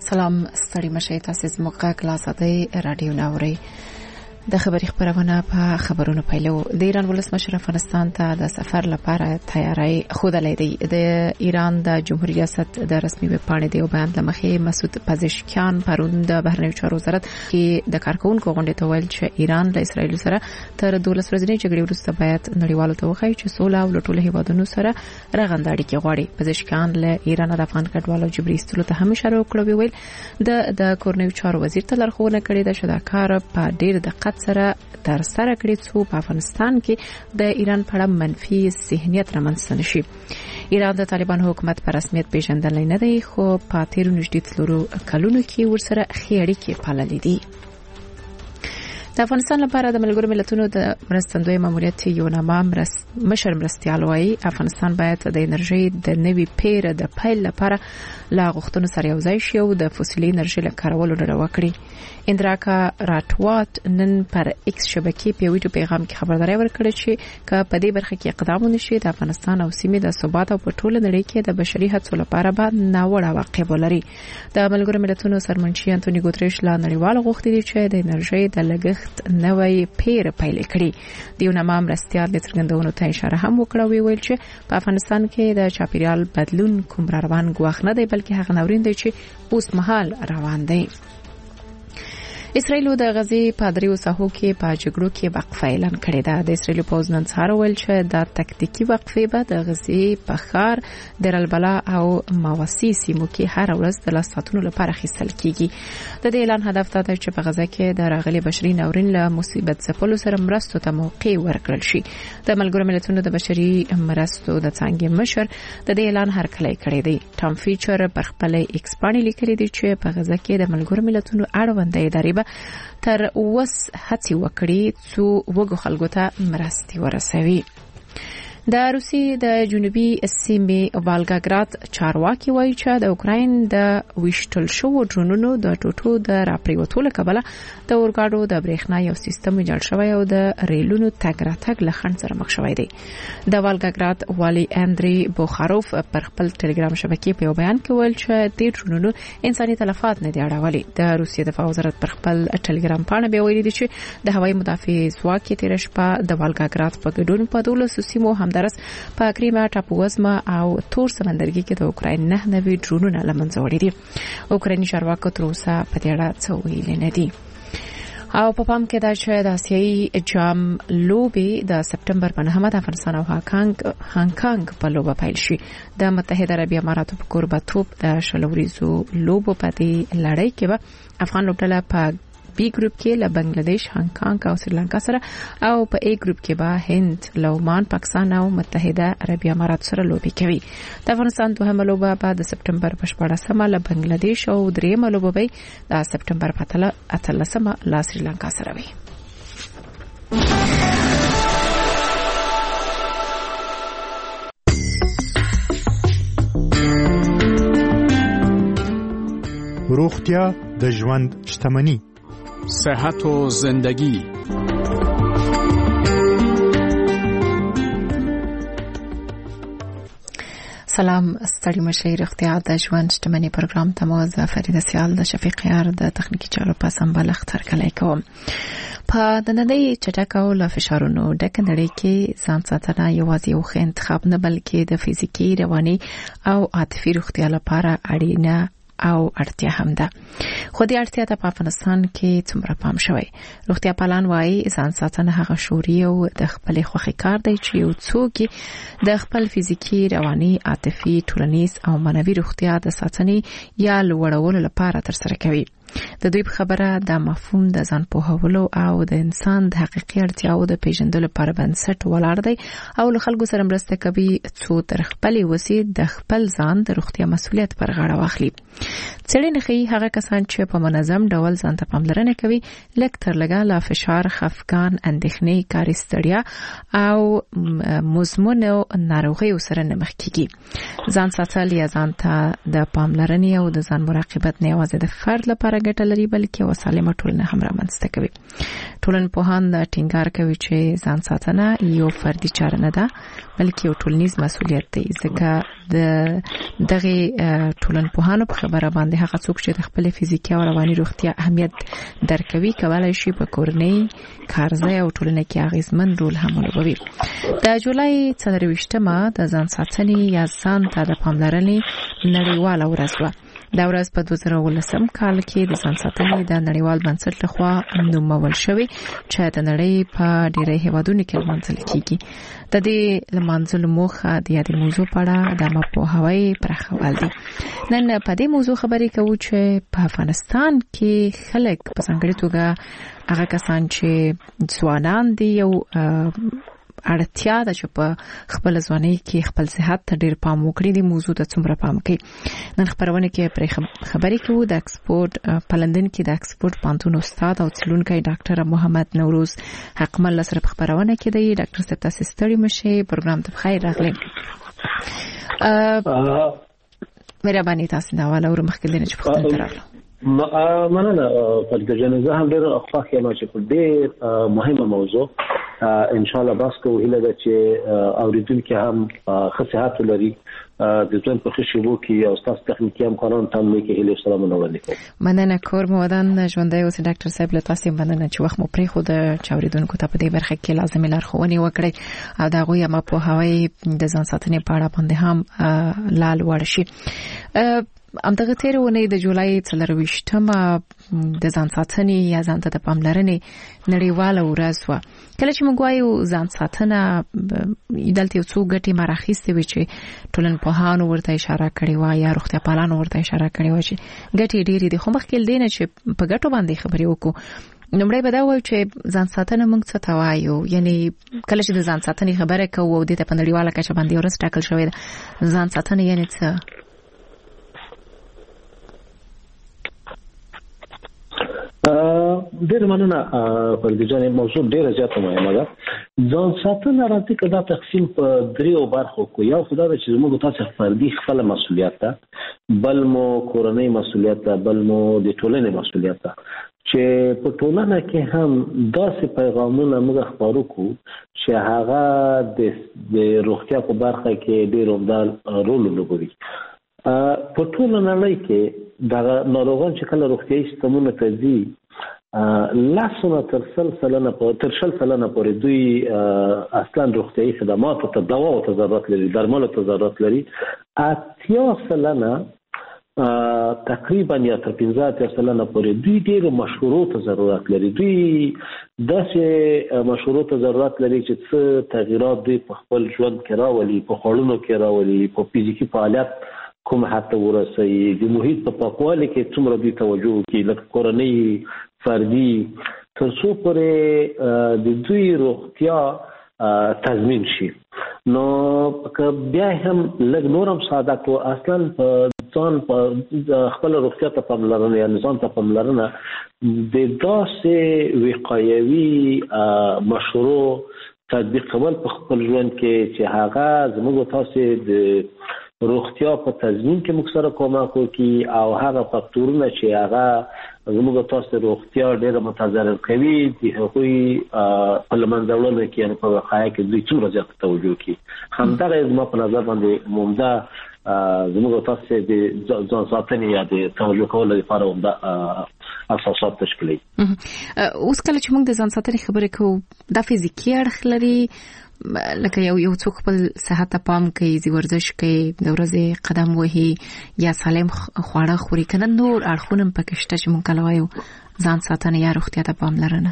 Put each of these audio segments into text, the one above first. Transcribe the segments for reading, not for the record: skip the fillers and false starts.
سلام ستړي مشه تاسو زموږ کلاساتي رادیو ناوري د خبري خبرونه په خبرونو پیلو د ایران ولسمشر افغانستان ته د سفر لپاره تیاری خوده دی د ایران د جمهوریت ریاست د رسمي ویب پاڼې دی او بیان لمخې مسعود پزشکیان پرون د بهرنیو چارو وزارت کې د کارکونکو غونډې ته ویل چې ایران له اسرایل سره تر 12 ورځې جګړې وروسته باید نړیوالو ته وښایي چې سوله او ټول هیوادونو سره رغنده اړیکې غواړي. پزشکیان له ایران د افغان کډوالو جبري استلو ته هم اشاره وکړه ویل د کورنیو چارو وزیر ته لارښوونه کړې ده چې دا کار په ډېر دقت سره تر سره کړي څو په افغانستان کې د ایران په اړه منفي ذهنیت رامنځته نشي. ایران د طالبان حکومت په رسمیت پیژندل نه دی خو په تیر نږدې څلورو کلونو کې ورسره ښې اړیکې پاللې دي. د افغانستان لپاره د ملګرو ملتونو د مرستندوی ماموریت یو نامه مشر مرستیال وايي افغانستان باید د انرژي د نوي پیر د پیل لپاره لا غوښتنو سره یو ځای شي او د فوسیلي انرژي له کارولو ډډه وکړي. اندراکا راټوات نن پر ایکس شبکې په ویډیو پیغام کې خبرداري ورکړه چې په دې برخه کې اقدام ونشي د افغانستان او سیمې د ثبات او په ټوله نړۍ کې د بشري هڅو لپاره به ناوړه عواقب ولري. د ملګرو ملتونو سرمنشي انټونی ګوتریش لا نړیوال غوښتي دي چې د انرژي د لګښت نوې پیر پیل کړي. دیو نامه مرستیال د څرګندونو ته اشاره هم وکړه ویل چې په افغانستان کې د چاپیریال بدلون کوم روان غواخ نه دی بلکې هغه ناورین دی چې اوس مهال روان دی. اسرائیل د غزې په دریو ساحو کې په جګړو کې وقفه اعلان کړې ده. د اسرائیل پوځ نن سهار ویل چې د تکتیکي وقفې به د غزې په ښار دیر البلا او ماوسی سیمو کې هر ورځ د 10 ساعتونو لپاره اخیستل کیږي. د دې اعلان هدف دا دی چې په غزه کې د راغلي بشري ناورین له مصیبت ځپلو سره مرستو ته موقع ورکړل شي. د ملګرو ملتونو د بشري مرستو د څانګې مشر د دې اعلان هرکلی کړی دی. ټام فیچر پر خپل ایکس باندې لیکلی دی چې په غزه کې د ملګرو ملتونو اړوند ادارې تر اوس هڅې وکړي څو وګړو خلکو ته مرستې ورسوي. د روسیې د جنوبي سیمې والګاګراد چارواکي وایي چې د اوکراین د ویشتل شو ډرونونو د ټوټو د راپریوتو له کبله د اورګاډو د برېښنا یو سیستم جوړ شوی او د ریلونو تګ راتګ له خنډ سره مخ شوی دی. د والګاګراد والی اندری بوخاروف پر خپل ټلګرام شبکې په بیان کې ویل چې د ډرونونو انساني تلفات نه دی اړولي. د روسیې دفاع وزارت پر خپل ټلګرام باندې به ویلي دي چې د هوایي مدافع ځواک تیر شپه د والګاګراد په ګډون په 12 سیمو همدارس په کریمه ټاپووزمه او تور سمندرګي کې د اوکراین نه نوي ډرونونه لمنځه وړي دي. اوکرایني چارواکو تر اوسه په دې اړه څه ویلي نه دي. او په پام کې دا چې د آسیایي جام لوبې د سپټمبر په 9 د افغانستان او هانګ کانګ په لوبه پیل شي. د متحده عربي اماراتو په کوربتوب د شلوریزو لوبو په دې لړۍ کې به افغان لوبډله په بی ګروپ کې له بنگلاديش، هانګ کانګ او سریلانکا سره او په ای ګروپ کې به هند، لومان، پاکستان او متحده عربي امارات سره لوبي کوي. د افغانستان دوهمه لوبه به د سپټمبر په 14مه له بنگلاديش او دریمه لوبه به د سپټمبر په 18مه له سریلانکا سره وي. روغتیا د ژوند شتمنی، صحت و زندگی. سلام ستړي مشه روغتیا د ژوند شتمنی پروګرام ته مو زه فریده سیال د شفیق یار د تخنیکی چارو په سمبال اختر کلی کوم. په د نړۍ چټک او له فشارونو ډک نړۍ کې ځان ساتنه یوازې یو ښه انتخاب نه بلکې د فزیکي، رواني او عاطفي روغتیا لپاره اړینه او اړتیا هم ده. خو دې اړتیا ته په افغانستان کې څومره پام شوی؟ روغتیا پالان وایي ځان ساتنه هغه شعوري او د خپل خوښي کار دی چې یو څوک د خپل فزیکي، رواني، عاطفي، ټولنیز او معنوي روغتیا د ساتنې یا لوړولو لپاره ترسره کوي. د دوی په خبره د مفهوم د ځان پوهولو او د انسان د حقیقي اړتیاو د پیژندلو لپاره بنسټ ولاړ دی او له خلکو سره مرسته کوي څو تر خپل وسی د خپل ځان د روغتیا مسؤلیت پر غاړه واخلي. څېړنې ښيي هغه کسان چې په منظم ډول ځان ته پاملرنه کوي لږ تر لږه له فشار، خفګان، اندېښنې، کاري ستړیا او مزمنو ناروغیو سره نه مخ کیږي. ځان ساتل یا ځان ته د پاملرنې او د ځان مراقبت نه یوازې د فرد لپاره ګټه لري بلکې یو سالمه ټولنه هم رامنځته کوي. ټولنپوهان دا ټینګار کوي چې ځان ساتنه یو فردي چاره نه ده بلکې یو ټولنیز مسؤلیت دی، ځکه د دغه ټولنپوهانو په خبره باندې هغه څوک چې د خپل فزیکي او رواني روغتیا اهمیت درکوي کولای شي په کورنۍ، کارځای او ټولنه کې اغیزمن رول هم ولوبوي. د جولای 24مه د ځان ساتنې یا ځان ته د پاملرنې نړیواله ورځ وه. دا ورځ په 2019 کال کې د ځان ساتنې د نړیوال بنسټ لخوا نومول شوې چې د نړۍ په ډېری هیوادونو کې لمانځل کیږي. د دې لمانځلو موخه د یادې موضوع په اړه د پوهاوی پراخول دي. نن په دې موضوع خبرې کوو چې په افغانستان کې خلک په ځانګړې توګه هغه کسان چې ځوانان دي یو اړتیا ده چې په خپل ځواني کې خپل صحت ته ډېر پام وکړي. د موضوع ته څومره پام کوي نن خبرونه کې پر خبرې کوو د اکسفورد په لندن کې د اکسفورد پوهنتون استاد او څېړونکی ډاکټر محمد نوروز حقمل سره په خبرونه کې دی. ډاکټر صاحب تاسو ستړي مشه پروګرام ته بخیر راغلی. مهرباني تاسو دا والا ور مخکې لنه چې پختن تراله مننه پر د جنازه هم ډېر اخلاق یې ما چې په ډېر مهمه موضوع ان شاء الله بس کوو هیله ده چې اوریدونکو هم ښه صحت ولري د ژوند په ښه شیبو کې او ستاسو تخنیکي همکارانو ته هم لیکي هیله سلامونه وړاندې کوم. مننه کور مو ودان ژوندی اوسئ ډاکټر صاحب. له تاسو مننه چې وخت مو پرېښود چې اوریدونکو ته په دې برخه کې لازمي لارښوونې وکړئ او د هغوی هم پوهاوی د ځان ساتنې په اړه باندې هم لا لوړ شي. همدغه تیره اونۍ د جولای 24مه د ځان ساتنې یا ځان ته د پاملرنې نړیواله ورځ وه. کله چې موږ وایو ځان ساتنه دلته یو څو ګټې مراخیستې وي چې ټولنپوهانو ورته اشاره کړې وه یا روغتیا پالانو ورته اشاره کړې وه چې ګټې ډېرې دي. خو مخکې له دې نه چې په ګټو باندې خبرې وکړو نومړی به دا وایو چې ځان ساتنه موږ څه ته وایو. یعنی کله چې د ځان ساتنې خبره کوو او دې ته په نړیواله کچه باندې ورځ ټاکل شوې ده ځان ساتنه یعنی څه؟ ډېر مننه فرګي جان. موضوع ډېره زیاته مهمه ده. ځان ساتنه راځي که دا تقسیم په دریو برخو کو. یو خو دا ده چې موږ تاسو فردي خپل مسؤلیت ده، بل مو کورنۍ مسؤلیت ده، بل مو د ټولنې مسؤلیت ده چې په ټولنه کې هم داسې پیغامونه موږ خپرو کو چې هغه د روغتیا په برخه کې ډېر عمده رول لوبوي. په ټول نړۍ کې دا ناروغان چې کله روغتیايي سیستمونه ته ځي لاسونه تر 100% پورې دوی اصلا روغتیايي خدماتو ته دوا او ضرورت لري، درملو ته ضرورت لري. 80% تقریبا یا تر 15% پورې دوی ډېر مشورو ته ضرورت لري. دوی داسې مشورو ته ضرورت لري چې څه تغییرات دوی په خپل ژوند کې راولي، په خوړونو کې راولي، په فزیکي فعالیت کوم حتی ورسي، د محیط په پاکوالي کې څومره دوی توجه وکړي، لکه کورنۍ، فردي، تر څو پورې د دوی روغتیا تضمین شي. نو که بیا هم لږ نور هم ساده کو اصلا په ځان په خپل روغتیا ته پاملرنه یا ځان ته پاملرنه د داسې وقایوي مشورو تطبیق کول په خپل ژوند کې چې هغه زموږ تاسو د روغتیا په تضمین کې موږ سره کومک وکړي او هغه فاکتورونه چې هغه زموږ تاسو روغتیا ډېر متضرر کوي د هغوی په لمنځه وړلو کې یعنې په وقایه کې دوی څومره زیاته توجه وکړي. همدغه زما په نظر باندې عمده زموږ تاسو د ځان ساتنې یا د توجه کولو لپاره عمده اساسات تشکیلوي. اوس کله چې موږ د ځان ساتنې خبرې کوو دا فزیکي اړخ لري لکه یو څوک خپل صحت ته پام کوي، ورزش کوي، د ورځې قدم وهي یا سالم خواړه خوري، کنه نور اړخونه پکې شته چې موږ کله وایو ځان ساتنه یا روغتیا ته پاملرنه؟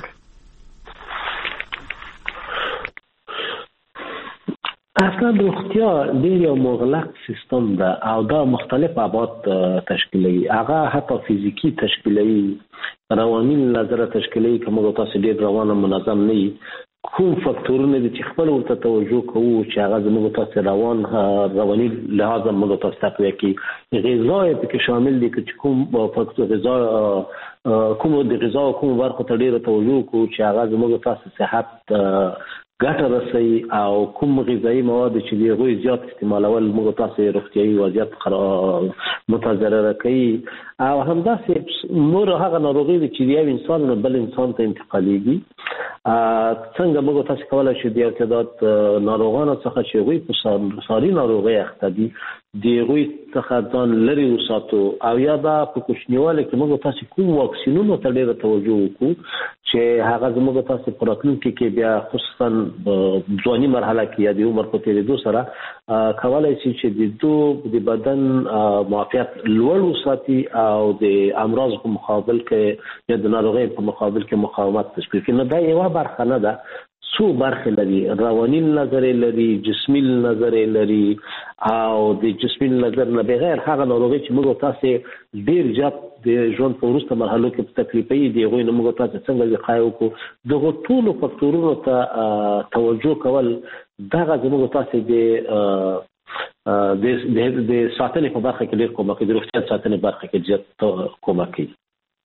اصلا روغتیا ډېر یو مغلق سیستم ده او دا مختلف ابعاد تشکیلوي. هغه حتی فزیکی تشکیلوي، رواني نظر تشکیلوي. که موږ تاسو ډېر روان منظم نه یي کوم فاکتورونه دي چې خپل ورته توجه کوو چې هغه زموږ تاسو رواني لحاظ موږ تاسو تقویه کوي. غذا پکې شامل دي چې کوم فاکتور غذا کوم د غذا کوم برخو ته ډېر توجه کوو چې هغه زموږ تاسو صحت ګټه رسوي او کوم غذایي مواد چې دی غوي زیات استعمالول موږ تاسو روغتیايي وضعیت متضرر کوي او همداسې نور هغه ناروغي چې د یو انسان نه بل انسان ته انتقالېږي. څنګه موږ تاسو کولای شو د یو تعداد ناروغانو څخه چې هغوی په ساري ناروغۍ اخته دي د هغوی څخه ځان لرې وساتو، او یا دا په کوچنیوالي کې موږ تاسو کوم واکسینونو ته ډېره توجه وکړو چې هغه زموږ تاسو په راتلونکي کې بیا خصوصا ځواني مرحله کې یا د عمر په تېرېدو سره کولای شي چې د دوی د بدن معافیت لوړ وساتي او د امراض په مقابل کې یا د ناروغۍ په مقابل کې مقاومت تشکیل کړي. نو دا یوه برخه نه ده، څو برخې لري، رواني نظر لري، جسمي نظر لري، او د جسمي نظر نه بغیر هغه ناروغي چې موږ تاسو ډیر زیات د ژوند په وروسته مرحلو کې تکلیفي دي هغوی نه موږ تاسو څنګه وقایه وکړو. دغه ټولو فکتورونو ته توجه کول دغه زموږ تاسو د ساتنې په برخه کې ډیر کومک کوي، د روغتیا ساتنې برخه کې زیات کومک کوي.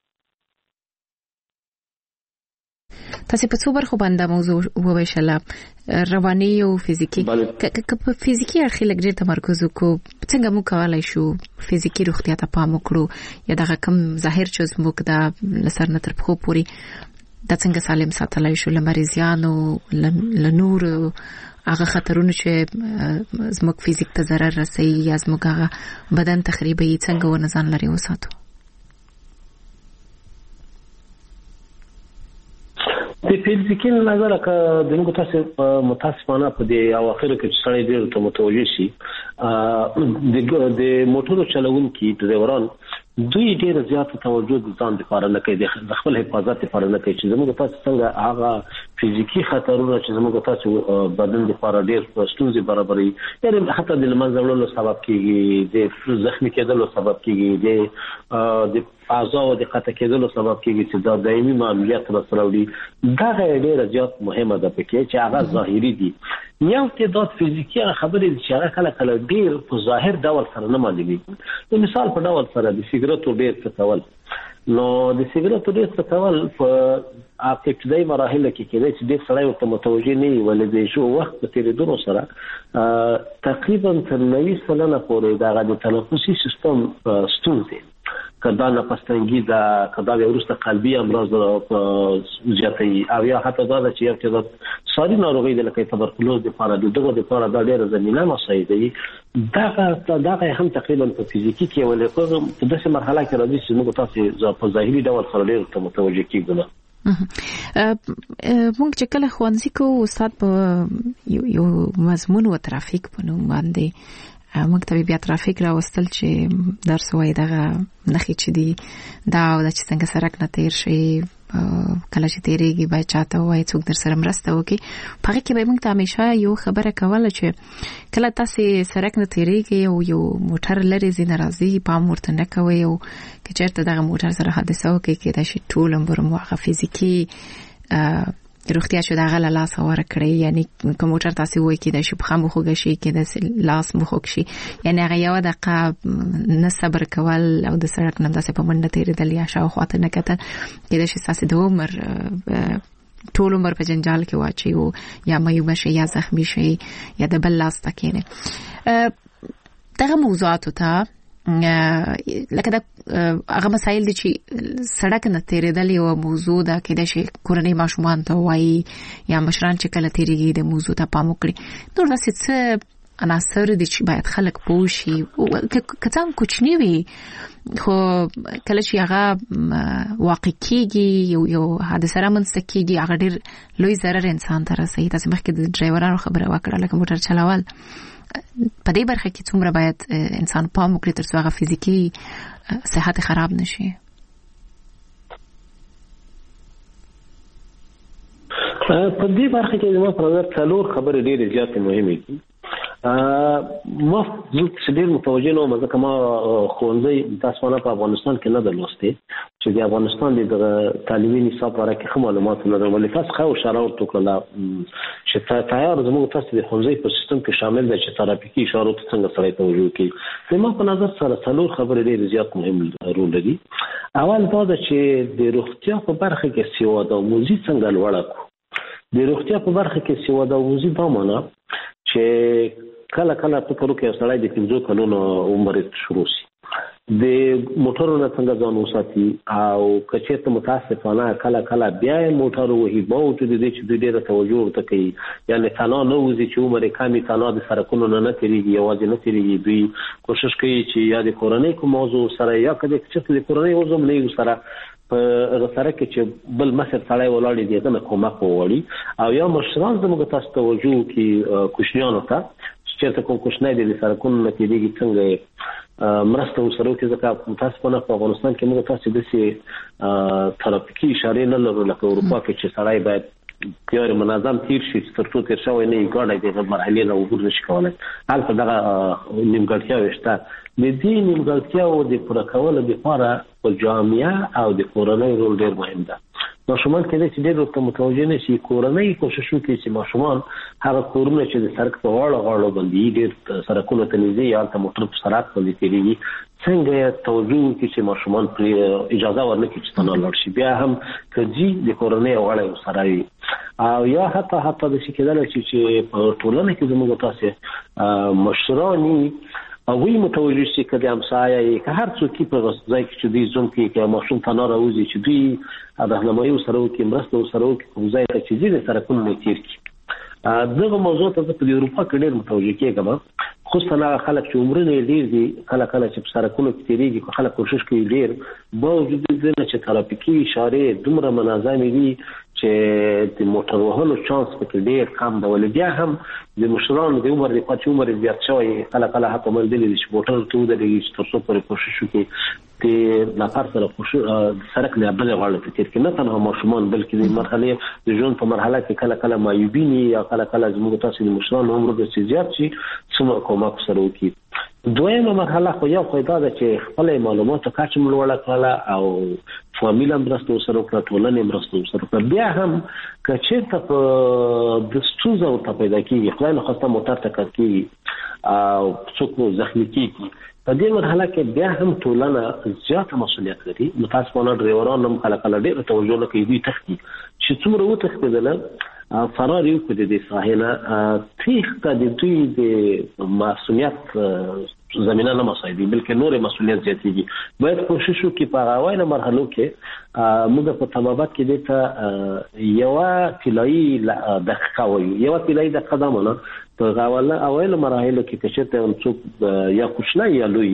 تاسو په څو برخو باندې موضوع وویشله، رواني او فزیکی. که په فزیکی اړخ لږ ډیر تمرکز وکړو، څنګه موږ کولای شو فزیکی روغتیا ته پام وکړو، یا دغه کم ظاهر چې زموږ د لسر نه تر پخو پوري د څنګه سالم ساتلای شو له مریضانو له نور هغه خطرونه چې زموږ فزیک ته ضرر رسوي یا زموږ هغه بدن تخریبوي، څنګه ورنه ځان لرې وساتو؟ د فزیکي نظر که د موږ تاسو متاسفانه په دې اواخرو کې چې سړی ډېر ته متوجه شي، د موټرو چلوونکي ډرایوران دوی ډېر زیات توجه د ځان لپاره نه کوي، د خپل حفاظت لپاره نه کوي چې زموږ تاسو څنګه هغه فزیکي خطرونه چې زموږ تاسو بدن لپاره ډېر ستونزې برابروي، یعنې حتی د له منځه وړلو سبب کېږي، د زخمي کېدلو سبب کېږي، د اعضاء د قطع کېدلو سبب کېږي چې دا دایمي معلولیت راسره وړي. دغه ډېره زیات مهمه ده پکې چې هغه ظاهري دي. یو تعداد فزیکي خبرې چې هغه کله کله ډېر په ظاهر ډول سره نه معلومېږي. د مثال په ډول سره د سیګرټو ډېر څکول، نو د سیګرټو ډېر څکول په ابتدایي مراحلو کې کېدای چې ډېر سړی ورته متوجه نه وي، ولې د ژوند وخت په تېرېدلو سره تقریبا تر 90% پورې دغه د تنفسي سیستم ستونزې کدا نفس تنګي ده، کدا وروسته قلبي امراض زیاتوي، او یا حتی دا چې یو تعداد ساري ناروغۍ د لکه تبرکلوز لپاره دغه لپاره دا ډېره زمینه مساعدوي. دغه هم تقریبا په فزیکي کې ولې په داسې مرحله کې راځي چې موږ تاسو په ظاهري ډول سره ډېر متوجه کېږو. مونږ چې کله ښوونځي کې استاد په یو مضمون و ترافیک په نوم باندې موږ ته بیا ترافیک راوستل چې درس وای دغه نښې چې دي دا او د چې څنګه سړک نه تیر شي، کله چې تیریږي باید چاته وای څوک در سره مرسته وکړي. په هغې کې به موږ ته همیشه یو خبره کوله چې کله تاسې سړک نه تیریږئ او یو موټر لرې ځي نه راځي، پام ورته نه کوئ، او که چېرته دغه موټر سره حادثه وکړي کېدای شي ټول عمر مو هغه فزیکي روغتیا چې دغه له لاسه ورکړئ. یعنی که موټر تاسې وایي کېدای شي پښه مو خوږه شي، کېدای شي لاس مو خوږ شي، یعنې هغه یوه دقیقه نه صبر کول او د سړک نه داسې په منډه تېرېدل یا شاوخوا ته نه کتل کېدای شي ستاسې د عمر ټول عمر په جنجال کې واچوي، یا میوبه شي یا زخمي شي یا د بل لاس ته کېنئ. دغه موضوعاتو ته لکه دا هغه مسایل دي چې سړک نه تیریدل یو موضوع ده، کېدای شي کورنۍ ماشومان ته وایي یا مشران چې کله تیریږي د موضوع ته پام وکړي. نور داسې څه عناصر دي چې باید خلک پوه شي، که څه هم کوچني وي خو کله چې هغه واقع کېږي یو حادثه رامنځته کېږي هغه ډېر لوی ضرر انسان ته رسوي. تاسې مخکې د ډرایورانو خبره وکړه، لکه موټر چلول په دې برخه کې څومره باید انسان پام وکړي تر څو هغه فزیکي صحت خراب نشي؟ په دې برخه کې زما په نظر څلور خبرې ډېرې زیاتې مهمې دي. ما ډېر متوجه نه وم ځکه ما ښوونځی تاسو په افغانستان کې نه ده لوستی چې د افغانستان د تعلیمي نصاب په اړه کې ښه معلومات نه لرم، ولې تاسو ښه اشاره ورته وکړله چې تیار زموږ تاسو د ښوونځي په سیستم کې شامل دی چې ترافیکي اشارو ته څنګه سړی توجه کوي. زما په نظر سره څلور خبرې ډېرې زیات مهم رول لري. اول دا ده چې د روغتیا په برخه کې سواد آموزي څنګه لوړه کړو. د روغتیا په برخه کې سواد آموزي دا معنی چې کله کله فکر وکړي سړی د 15 کلونو عمر شروع شي، د موټرونو څنګه ځان وساتي او کچېته متاسفانه کله کله بیا موټر وهي باوجود دې چې دوی ډېره توجه ورته کوي یعنی تنها نه وځي چې عمر کمې تنها د سرکونو نه تېرېږي یوازې نه تېرېږي دوی کوشش کوي چې یا د کورنۍ کوم موضوع سره یا که د کورنۍ موضوع نه یو سره په سره کې چې بل مشر سړی ولاړ دی دغه نه کومک وغواړي او یا مشران زموږ تاسو توجه کوي کوچنیانو ته چې کوم کوچنی د سرکونو نه تېرېږي څنګه مرسته وسره کوي ځکه متاسفانه په افغانستان کې موږ تاسو د ترافیکي اشاره نه لرو لکه اروپا کې چې سړی باید پیار منظم تیر شي ترڅو تیر شوی نه یې ګاډی د مرحلې نه عبور نشي کولای هلته دغه نیمګړتیاوې شته د دې نیمګړتیاوو د پوره کولو لپاره په جامعه او د کورنۍ رول ډېر مهم ده ماشومان کله چې ډېر ورته متوجه نشي کورنۍ کوشش وکړي چې ماشومان هغه کورونه چې د سړک په غاړو باندې ډېر سړکونو ته نږدې یا هلته موټر په سرعت باندې تېرېږي څنګه توجه وکړي چې ماشومان پرې اجازه ورنکړي چې تنها لاړ شي بیا هم که ځي د کورنۍ غړي ورسره وي او یا حتی داسې کېدلی شي چې په ټولنه کې زموږ تاسې مشراني هغوی متوجه شي که د همسایه یې که هر څوک په ځای کې چې دوی ژوند کوي که ماشوم تنها راوځي چې دوی راهنمایي ورسره وکړي مرسته ورسره وکړي کوم ځای ته چې ځي د سرکونو نه تېر کړي دغه موضوع ته په اروپا کې ډېر متوجه کېږم خصوصا هغه خلک چې عمرونه یې ډېر دي کله کله چې په سرکونو کې تېرېږي خلک کوشش کوي ډېر باوجود د دې نه چې ترافیکي اشارې دومره منظمې وي چې د موټر وهلو چانس پکې ډېر کم دی ولې بیا هم د مشرانو د عمر د پاتې عمر زیات شوی کله کله حتی ملګري دي چې موټر ته ودرېږي چې تر څو پورې کوشش وکړي د نفر سره سرک نه بلې غاړه ته تېر کړي نه تنها ماشومان بلکې د مرحلې د ژوند په مرحله کې کله کله معیوبین یا کله کله زموږ تاسو د مشرانو عمر د زیات شي څومره کومک سره وکړي دویمه مرحله خو یو دا ده چې خپل معلوماتو کچه لوړه کړله او فامیل مرسته سره وکړه ټولنې مرسته سره وکړه بیا هم که چېرته په د ستونزه ورته پیدا کېږي خدای نخواسته موټر ټکر کېږي او څوک زخمي کېږي په دې مرحله کې بیا هم ټولنه زیاته مسؤلیت لري متاسفانه ډریوران هم کله کله ډېره توجه نه کوي دوی تښتي چې څومره وتښتېدله فرار یو کړي د ساحې نه تېښته د دوی د مسؤلیت زمینه نه مساعدي بلکې نور مسؤلیت زیاتېږي باید کوشش وکړي په هغه اوایلو مرحلو کې موږ په طبابت کې دې ته یوه طلایي دقیقه وایو یوه طلایي دقیقه دا معنی په اوایلو مراحلو کې که چېرته څوک یا کوچنی یا لوی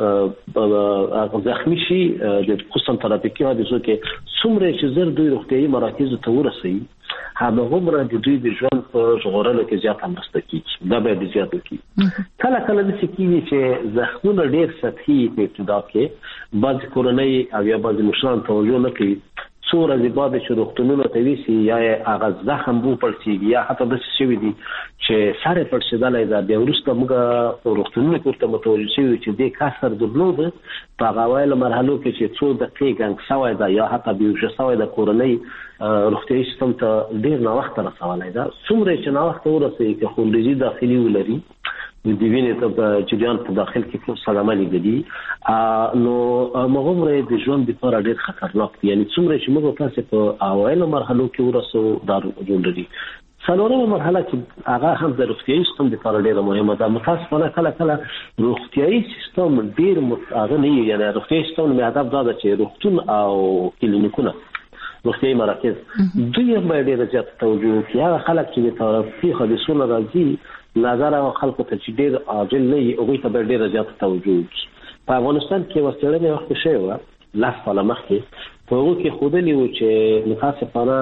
زخمي شي خصوصا ترافیکي حادثو کې څومره چې زر دوی روغتیایي مراکزو ته ورسوي هماغومره د دوی د ژوند په ژغورلو کې زیاته مرسته کېږي دا باید زیات وکړي کله کله داسې کېږي چې زخمونه ډېر سطحي په ابتدا کې بعضې کورنۍ او یا بعضې مشران توجه نه کوي څو ورځې بعد چې روغتونونو ته ویسي یا هغه زخم وپړسېږي یا حتی داسې شوي دي چې سر یې پړسېدلی ده بیا وروسته موږ په روغتونونو کې ورته متوجه شوي چې دې کسر درلوده په هغه اوایلو مرحلو کې چې څو دقیقې ګنګ شوی ده یا حتی بېهوشه شوی ده کورنۍ روغتیایي سیستم ته ډېر ناوخته رسولی ده څومره چې ناوخته ورسوي که خونریزي داخلي ولري د وینې ته په جریان په داخل کې صدمه لیدلي نو هماغومره د ژوند لپاره ډېر خطرناک دي یعنې څومره چې موږ تاسې په اوایلو مرحلو کې ورسو دا رول لري څلورمه مرحله چې هغه هم د روغتیایي سیستم لپاره ډېره مهمه ده متاسفانه کله کله روغتیایي سیستم ډېر هغه نه وي یعنې روغتیایي سیستم مې هدف دا ده چې روغتون او کلینیکونه روغتیایي مراکز دوی هم باید ډېره زیاته توجه وکړي هغه خلک چې د ترافیکي حادثو نه راځي نظر هغه خلکو ته چې ډېر عاجل نه وي هغوی ته باید ډېره زیاته توجه وکړي په افغانستان کې یوه څېړنې وخت شوې وه 10 کاله مخکې په هغو کې ښودلي وو چې متاسفانه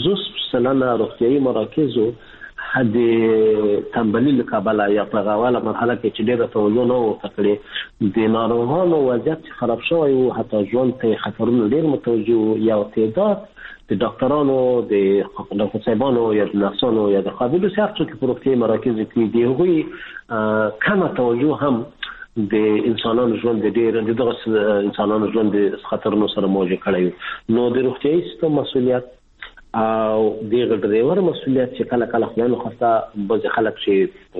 50% روغتیایي مراکزو د تنبلي له کبله یا په هغه اوله مرحله کې چې ډېره توجه نه ورته کړې د ناروغانو وضعیت خراب شوی و حتی ژوند ته خطرونه ډېر متوجه وو یو تعداد د ډاکټرانو د ډاکټر صاحبانو یا د نرسانو یا د قابلو هر څوک په روغتیایي مراکزو کې د هغوی کمه توجه هم د انسانانو ژوند دغه انسانانو ژوند د خطرونو سره مواجه کړی نو د روغتیایي سیستم مسؤلیت او د ډریور مسؤلیت چې کله کله خدای نخواسته بعضې خلک چې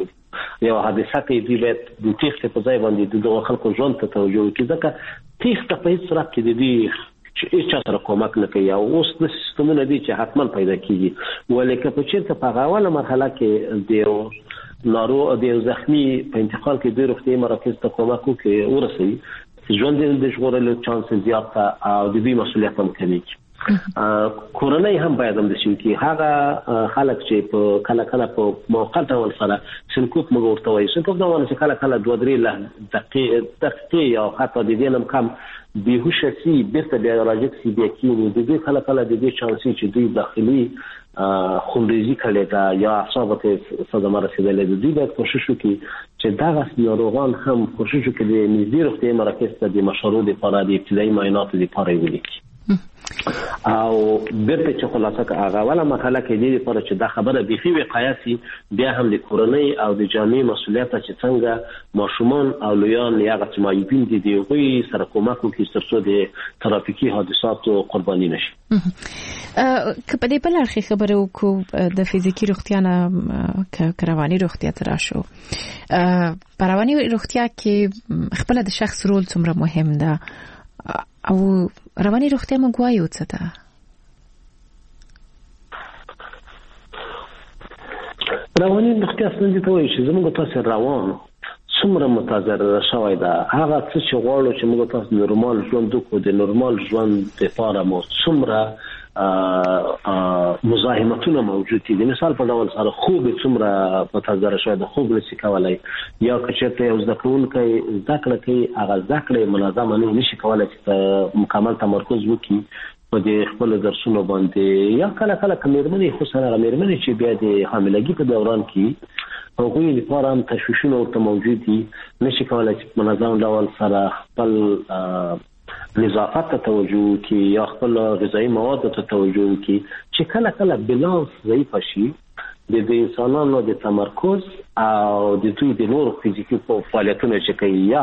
یو حادثه کوي دوی باید د تېښتې په ځای باندې دغه خلکو ژوند ته توجه وکړي ځکه تېښته په هېڅ صورت کې د دوی هېڅ چا سره کومک نه کوي او اوس د سیستمونه دي چې حتما پیدا کېږي ولې که په چېرته په هغه اوله مرحله کې د یو ناروغ د یو زخمي په انتقال کې دوی روغتیایي مراکز ته کومک ورسوي ژوند د ژغورلو چانس زیات او د دې مسؤلیت هم کمیږي. کورنۍ هم باید هم د شي کې هغه خلک چې په کله په موقت ډول سره سنکوپ موږ ورته وایو. سنکوپ دا ونه چې کله 2-3 دقیقې یا حتی د دې نم کم بیهوش شي بیرته بیا راځي چې بیا کېږي. د دې کله د دې چانس چې دوی داخلي خونریزي کړي دا یا اعصاب ته صدمه رسیدلې د دې د کوشش وکړي چې دا غس ناروغان هم کوشش وکړي د نږدې روغتیايي مراکز ته د مشورو لپاره د ابتدایي معاینات لپاره ولیکي او بیرته چې خلاصه هغه ولا مخاله کې دي لپاره چې دا خبره بيخي وقایسي بیا هم د کورنۍ او د جامع مسؤلیت چې څنګه ماشومان او لویان یا غتمایبین دي دوی سره کومک کوي ترڅو د ترافیکي حادثاتو قرباني نشي. که په دې بل اړخ خبره وکړو د فزیکی روغتیا نه رواني روغتیا تر راشو په رواني روغتیا کې خپل د شخص رول څومره مهم ده او رواني روغتیا موږ وایو څه ده؟ رواني روغتیا څنګه ته وایي چې زموږ تاسو روان څومره متضرر شوی ده هغه څه چې غواړو چې موږ تاسو نورمال ژوند وکړو د نورمال ژوند لپاره مو څومره مزاحمتونه موجود دي. مثال په ډول سره خوب څومره متضرر شوی ده خوب نشي کولای یا کچته یو ځکهونکي ذکر کوي هغه ذکر منظم نه نشي کولای چې مکمل تمرکز وکړي په دې خپل درسونو باندې یا کله کمیرمنې خو سره غمیرمنې چې بیا د حاملګي په دوران کې هغوی لپاره هم تشویشونه ورته موجود دي نشي کولای چې منظم ډول سره خپل نظافت ته توجه کی یا خپل غذایی مواد ته توجه کی چې کله بالانس ضعیف شي د انسانانو د تمرکز او د دوی د نور فزیکی فعالیتونو چې کوي یا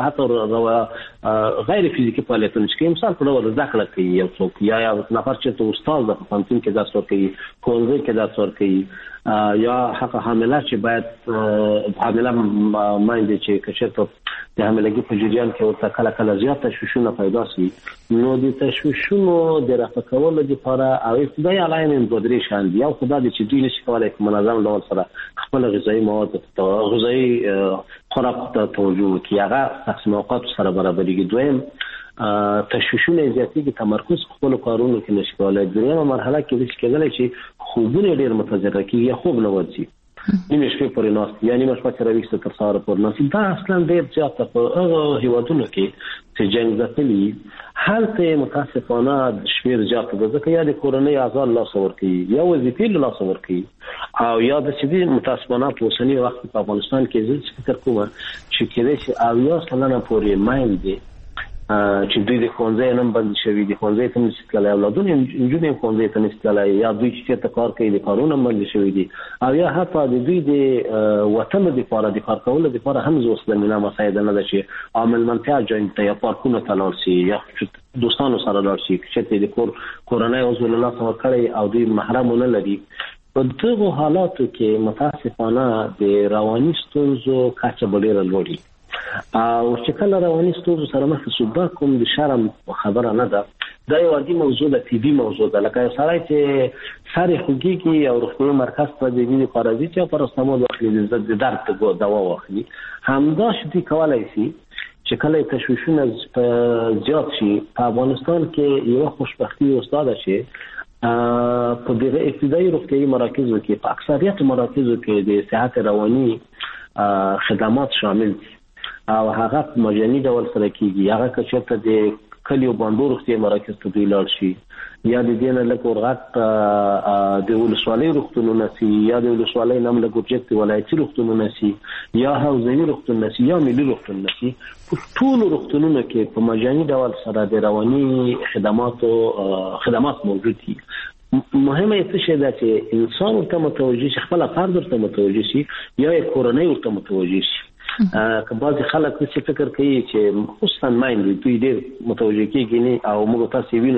حتی غیر فزیکی فعالیتونه چې کوي مثال په ډول ذکر کوي یو څوک یا نفر چې استاد د پانتین کې درس ورکوي کورنۍ کې درس ورکوي یا حق حامله چې باید حامله ماینده چې کچته د حاملګي په جریان کې ورته کله زیات تشویشونه پیدا شي نو د تشویشونو د رفع کولو لپاره او ابتدایي علایمین دوه شان دي او خدای چې دوی نشي کولای منظم ډول سره خپل غذایی مواد غذایی خوراک ته توجه کوي هغه تقسیم اوقات سره برابرېږي. دویم تشویشونه زیاتېږي تمرکز خپل کارونو کې نشي کولای. دریمه مرحله کې د کېدل چې خوبونه ډېر متضرر کیږي یا خوب نه ورځي نیمه شپه پورې ناست یعنی مشپه تر وښته تر سهار پورې ناست دا اصلا ډېر زیات په هغه هیوادونو کې چې جنگ ځپلي هلته متاسفانه شمیر زیات ده ځکه یا د کورنۍ اعضاء لاس ورکوي یا وظیفې لاس ورکوي او یا د سیدي متاسفانه په اوسنی وخت په افغانستان کې زه فکر کوم چې کله چې اویا سلنه پورې مایل دي چې دوی د ښوونځي نن باندې شوی دي ښوونځي ته نشي تللی اولادونه انجونې ښوونځي ته نشي تللی یا دوی چې ته کار کوي د کارونه باندې شوی دي او یا حتی د دوی د وطن د لپاره د کار کولو لپاره هم زوسله نه مساعده نه ده چې عامل منطقه جوین ته یا پارکونه ته لاړ شي یا دوستانو سره لاړ شي چې د کورنۍ عضو له لاسه ورکړي او دوی محرمونه لري. په دغه حالاتو کې متاسفانه د رواني ستونزو کچه ډېره لوړه او چې کله رواني ستونزو سره مخ شو دا کوم د شرم خبره نه ده دا یو عادي موضوع ده طبي موضوع ده لکه سړی چې ساري خوږي او روغتیايي مرکز ته د دې پارازیت یا پرستمول واخلي د درد دوا واخلي همدا شدي کولای شي چې کله تشویشونه زیات شي په افغانستان کې یو خوشبختی استاد شي په دغه ابتدایي روغتیايي مراکزو کې په اکثریت مراکزو کې د صحت رواني خدمات شامل دي او هغه مجاني ډول سره کیږي هغه کچته د کلیو باندې روغتي مراکز ته دی لاړ شي یا د دینه له ورغت د ولسوالۍ روغتونونه سي یا د ولسوالۍ نام له ګوجت ولایتي روغتونونه سي یا حوزوي روغتونونه سي یا ملي روغتونونه سي په ټول روغتونونو کې په مجاني ډول سره د رواني خدمات موجود دي. مهمه څه ده چې انسان ته متوجي شي خپل فرد ته متوجي شي یا کورنۍ ته متوجي شي. که بعضی خلک څه فکر کوي چې خصوصا مایند دوی ډېر متوجه کیږي نه او موږ تاسو وینو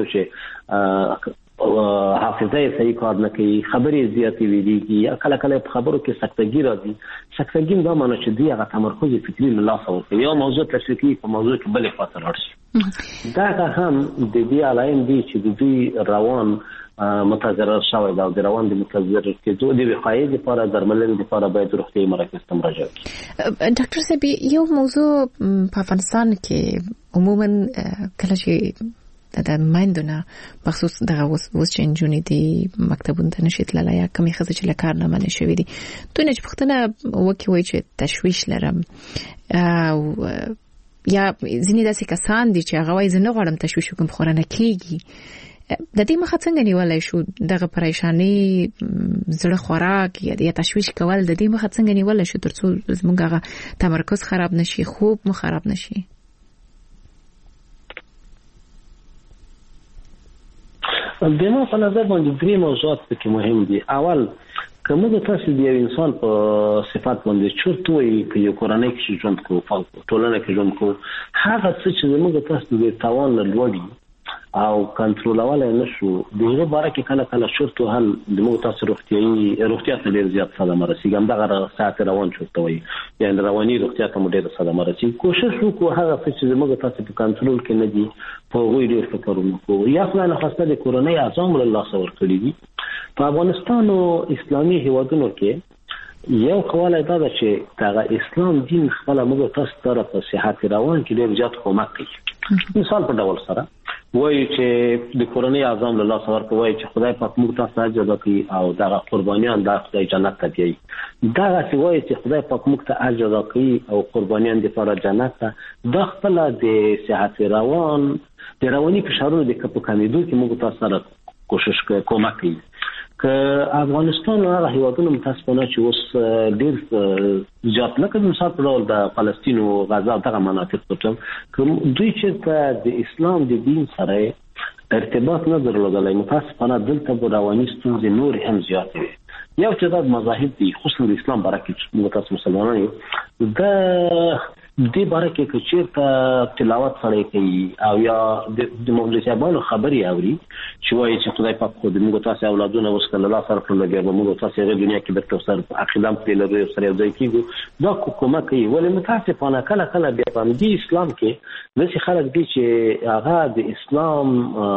چې حافظه یې صحیح کار نه کوي خبرې زیاتې ویلېږي یا کله په خبرو کې سکتګي راځي سکتګي دا معنی چې دوی هغه تمرکز فکري له لاسه ورکوي یا موضوع تشریحي په موضوع کې بلې خواته لاړ شي. دا هم د دې علایم دي چې د دوی روان متضرر شوی دا د روان د متضرر کېدو د وقایې لپاره درملنې لپاره باید روغتیايي مراکز ته مراجعه وکړي. ډاکټر صاحب یو موضوع په افغانستان کې عموما کله چې د مایندونه بخصوص دغه اوس چې نجونې دي مکتبونو ته نشي تللی یا کمې ښځې چې له کار نه منع شوي دي دوی نه چې پوښتنه وکړي وایي چې تشویش لرم او یا ځینې داسې کسان دي چې هغه وایي زه نه غواړم تشویش وکړم خو رانه کېږي. د دې مخه څنګه نیولای شو دغه پریشانی زړه خوراک یا تشویش کول د دې مخه څنګه نیولای شو ترڅو زموږ هغه تمرکز خراب نشي خوب مو خراب نشي؟ د ما په نظر باندې درې موضوعات پکې مهم دي. اول کومه تاسو د یو انسان په صفات باندې چورت وي په یو کورنۍ کې ژوند کوو ټولنه کې ژوند کوو هغه څه چې زموږ تاسو د توان لوړي او کنټرولولای نشو دغه باره کې کله کله شرط حل د موږ تاسو روغتیا ته ډیر زیات صدمه رسیږي. همدغه ساعت روان چورت وي یعنی رواني روغتیا ته ډیر صدمه رسیږي. کوشش وکړو هغه څه چې موږ تاسو په کنټرول کې نه دي په غوړي ډیر فکر وکړو. یا خلانه خاصه د کورونی اعظم الله سور کړی دي په افغانستان او اسلامي هیوادونو کې یو قواله دا ده چې دا اسلام دین خپل موږ تاسو ته په صحت روان کې ډیر زیات کومک کوي. مثال په ډول سره وایي چې د کورنۍ اعظم الله سور کوي چې خدای پاک موږ تاسو اجازه کوي او دا قربانیان د خدای جنت ته دی. دا څه وایي چې خدای پاک موږ ته اجازه کوي او قربانیان د لپاره جنت ته د خپل د صحت روان د رواني فشارونو د کمیدو کې موږ تاسو سره کوشش کومک کوي. که افغانستان او هغه هیوادونو متاسفانه چې اوس ډیر زیات لکه مثال په ډول د فلسطین او غزا دغه مناطق ته کوم دوی چې د اسلام د دین سره ارتباط نه درلودلای متاسفانه دلته رواني ستونزې نور هم زیات دي. یو چې د مذاهب دي خصوصا د اسلام باره کې متاسف مسلمانان د دې باره کې چې تلاوت سره کوي او یا د مولوی صاحبانو خبري اوري چې وایي چې خدای پاک خو د موږ تاسو اولادونه وسکل الله سره کړل لګي موږ تاسو غو دنیا کې د توسر عقیده په لري سره ځای کېږي دا کومه کوي ولې متاسفانه کله کله بیا په دې اسلام کې د خلک دي چې هغه د اسلام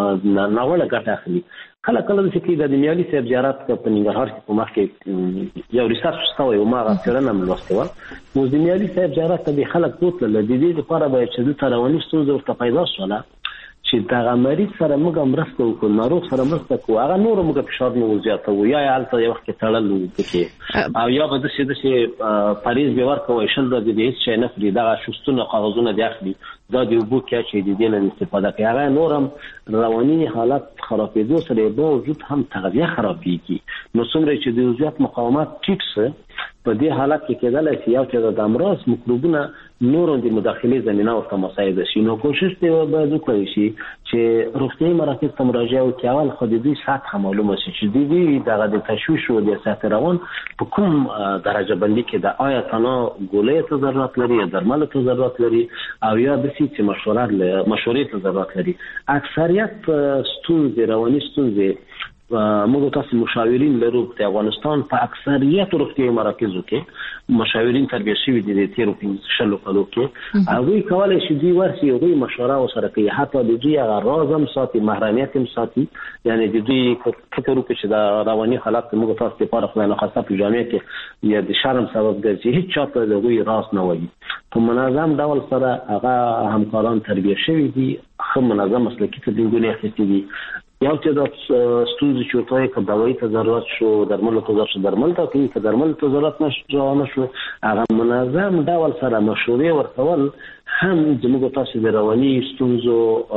نه ولا ګټه اخلي. کله کله چې د میالي صاحب زیارت په ننګرهار کې په مخ کې یو ریسرچ شوی او ما غوښتنه مې لوستله نو د میالي صاحب زیارت ته د خلک بوتل د دې لپاره به چې د رواني ستونزې ورته پیدا شوله چې دا مریض سره موږ مرسته وکړو ناروغ سره مرسته کوو هغه نور موږ فشار نه زیاتو یا حالت یو وخت تړل وکړي او یا به د څه پاریز به ورکوي شل د دې هیڅ نه فري دا شوستونه کاغذونه دی اخلي دا دی وبو کې چې د دې نه استفاده کوي هغه نورم رواني حالت خرابېدو سره به وجود هم تغذیه خرابېږي نو څومره چې د زیات مقاومت ټیټ په دې حالت کې کېدل چې یو چې د امراض میکروبونه نور د مداخله زمينه او مساعد شي نو کوشش دی باید وکړي شي چې روغتيایي مراکز ته مراجعه وکړي اول خو د دې سطح معلومه شي چې د دې د تشویش او د صحت روان په کوم درجه بندي کې د آیا تنها ګولې ته ضرورت لري یا درمل ته ضرورت لري او یا د سیستم مشورې ته ضرورت لري. اکثریت ستونزې رواني ستونزې موږ تاسو مشاورین لرو په افغانستان په اکثریت روغتیايي مراکزو کې مشاورین تربیه شوي دي د تیرو 15 کالو کې هغه کولای شي دی ورسي هغه مشوره وسره کوي حتی د دوی هغه رازم ساتي محرمیت هم ساتي یعنی د دوی فکر وکړي چې دا رواني حالات موږ تاسو لپاره خو نه خاصه په جامعه کې یا د شرم سبب ګرځي هیڅ چاته د دوی راز نه وایي په منظم ډول سره هغه همکاران تربیه شوي دي خو منظم مسلکي تدریسونه اخیستي دي یو چې د ستونزې چوتای که دوايي ته ضرورت شو درمل ته ضرورت شو درمل ته کوي که درمل ته ضرورت نشو هغه منظم ډول سره مشورې ورکول هم زموږ تاسو د رواني ستونزو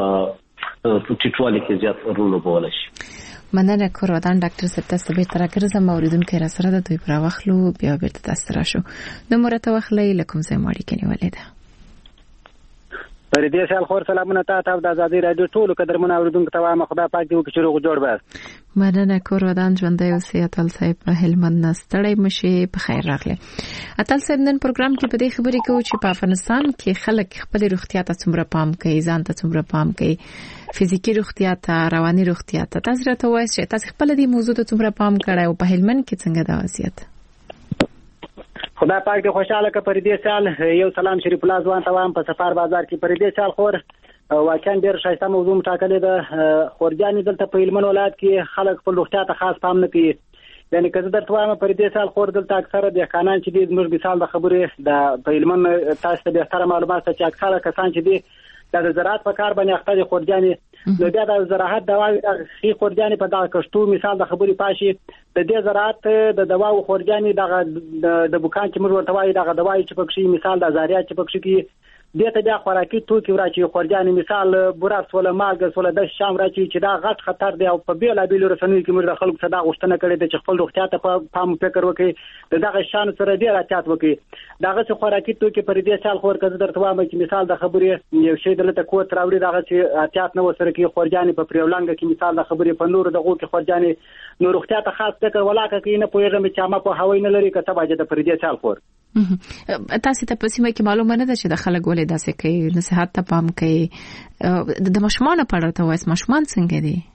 په ټیټوالي کې زیات رول لوبولی شي. مننه کور ودان ډاکټر صاحب تاسو به تر کړه موریدونکو را سره د دوی پر واخلو بیا بیرته تاسو راشو نو مرته واخلې لکم زې ماړي کې نیولې ده پر دې سال خور سلامونه تاسو د ازادي رادیو ټولو قدرمنو اوریدونکو ته وایم خدای پاک دې وکړي چې روغ جوړ به مننه کور ودان ژوندۍ اوسئ اتل صاحب په هلمند نستړی مشي په خیر راغله. اتل صاحب نن پروګرام کې په دې خبرې کوو چې په افغانستان کې خلک خپل روغتیا ته څومره پام کوي ځان ته څومره پام کوي فزیکی روغتیا ته رواني روغتیا ته تاسو راته وایئ چې تاسو خپل دې موضوع ته څومره پام کړئ او په هلمند کې څنګه دا وضعیت خدای پاک دې خوشاله کړي پر دې سال یو سلام شریف الله ځوان ته وایم په سفر بازار کې پر دې سال خور واقعا ډېر ښایسته موضوع مټاکلې ده. خورجانې دلته په هلمند ولایت کې خلک خپل روغتیا ته خاص پام نه کوي. یعنی که زه درته وایم پر دې سال خور دلته اکثره دهقانان چې دي زموږ مثال د خبرې د په هلمند تاسو ته بهتره معلومات چې اکثره کسان چې دي د زراعت په کار باندې اخته دي خورجانې نو بیا د زراعت دواوې د خورجانې په دغه کښتو مثال د خبرې پاشي د دې زراعت د دواو خورجانې دغه د بوکان چې موږ ورته وایي دغه دوايي چې پکې مثال د زاریات چې پکې کې دې ته بیا خوراکي توکي ورچې خورجانې مثال بوراس ولا مالګه ولا د شام راچې چې دا غټ خطر دی او په بیل بیل رسنوي کې موږ د خلکو صدا غوښتنه کړې ده چې خپل روغتیا ته په پام فکر وکړي دغه شان سره ډیر احتیاط وکړي دغه څه خوراکي توکي پر دې سال خور کزه درته وایم چې مثال د خبرې یو شی دلته کوت راوړي دغه چې احتیاط نه وسره کې خورجانې په پریولنګ کې مثال د خبرې په نور دغه کې خورجانې نو روغتیا ته خاص فکر ولاکه کې نه پوهېږم چې ما په هوای نه لري کته باید پر دې سال خور تاسو ته په سیمه کې معلومه نه ده چې د خلک ولې داسې کوي نصيحت ته پام کوي د ماشومان په اړه ته وایي ماشومان څنګه دي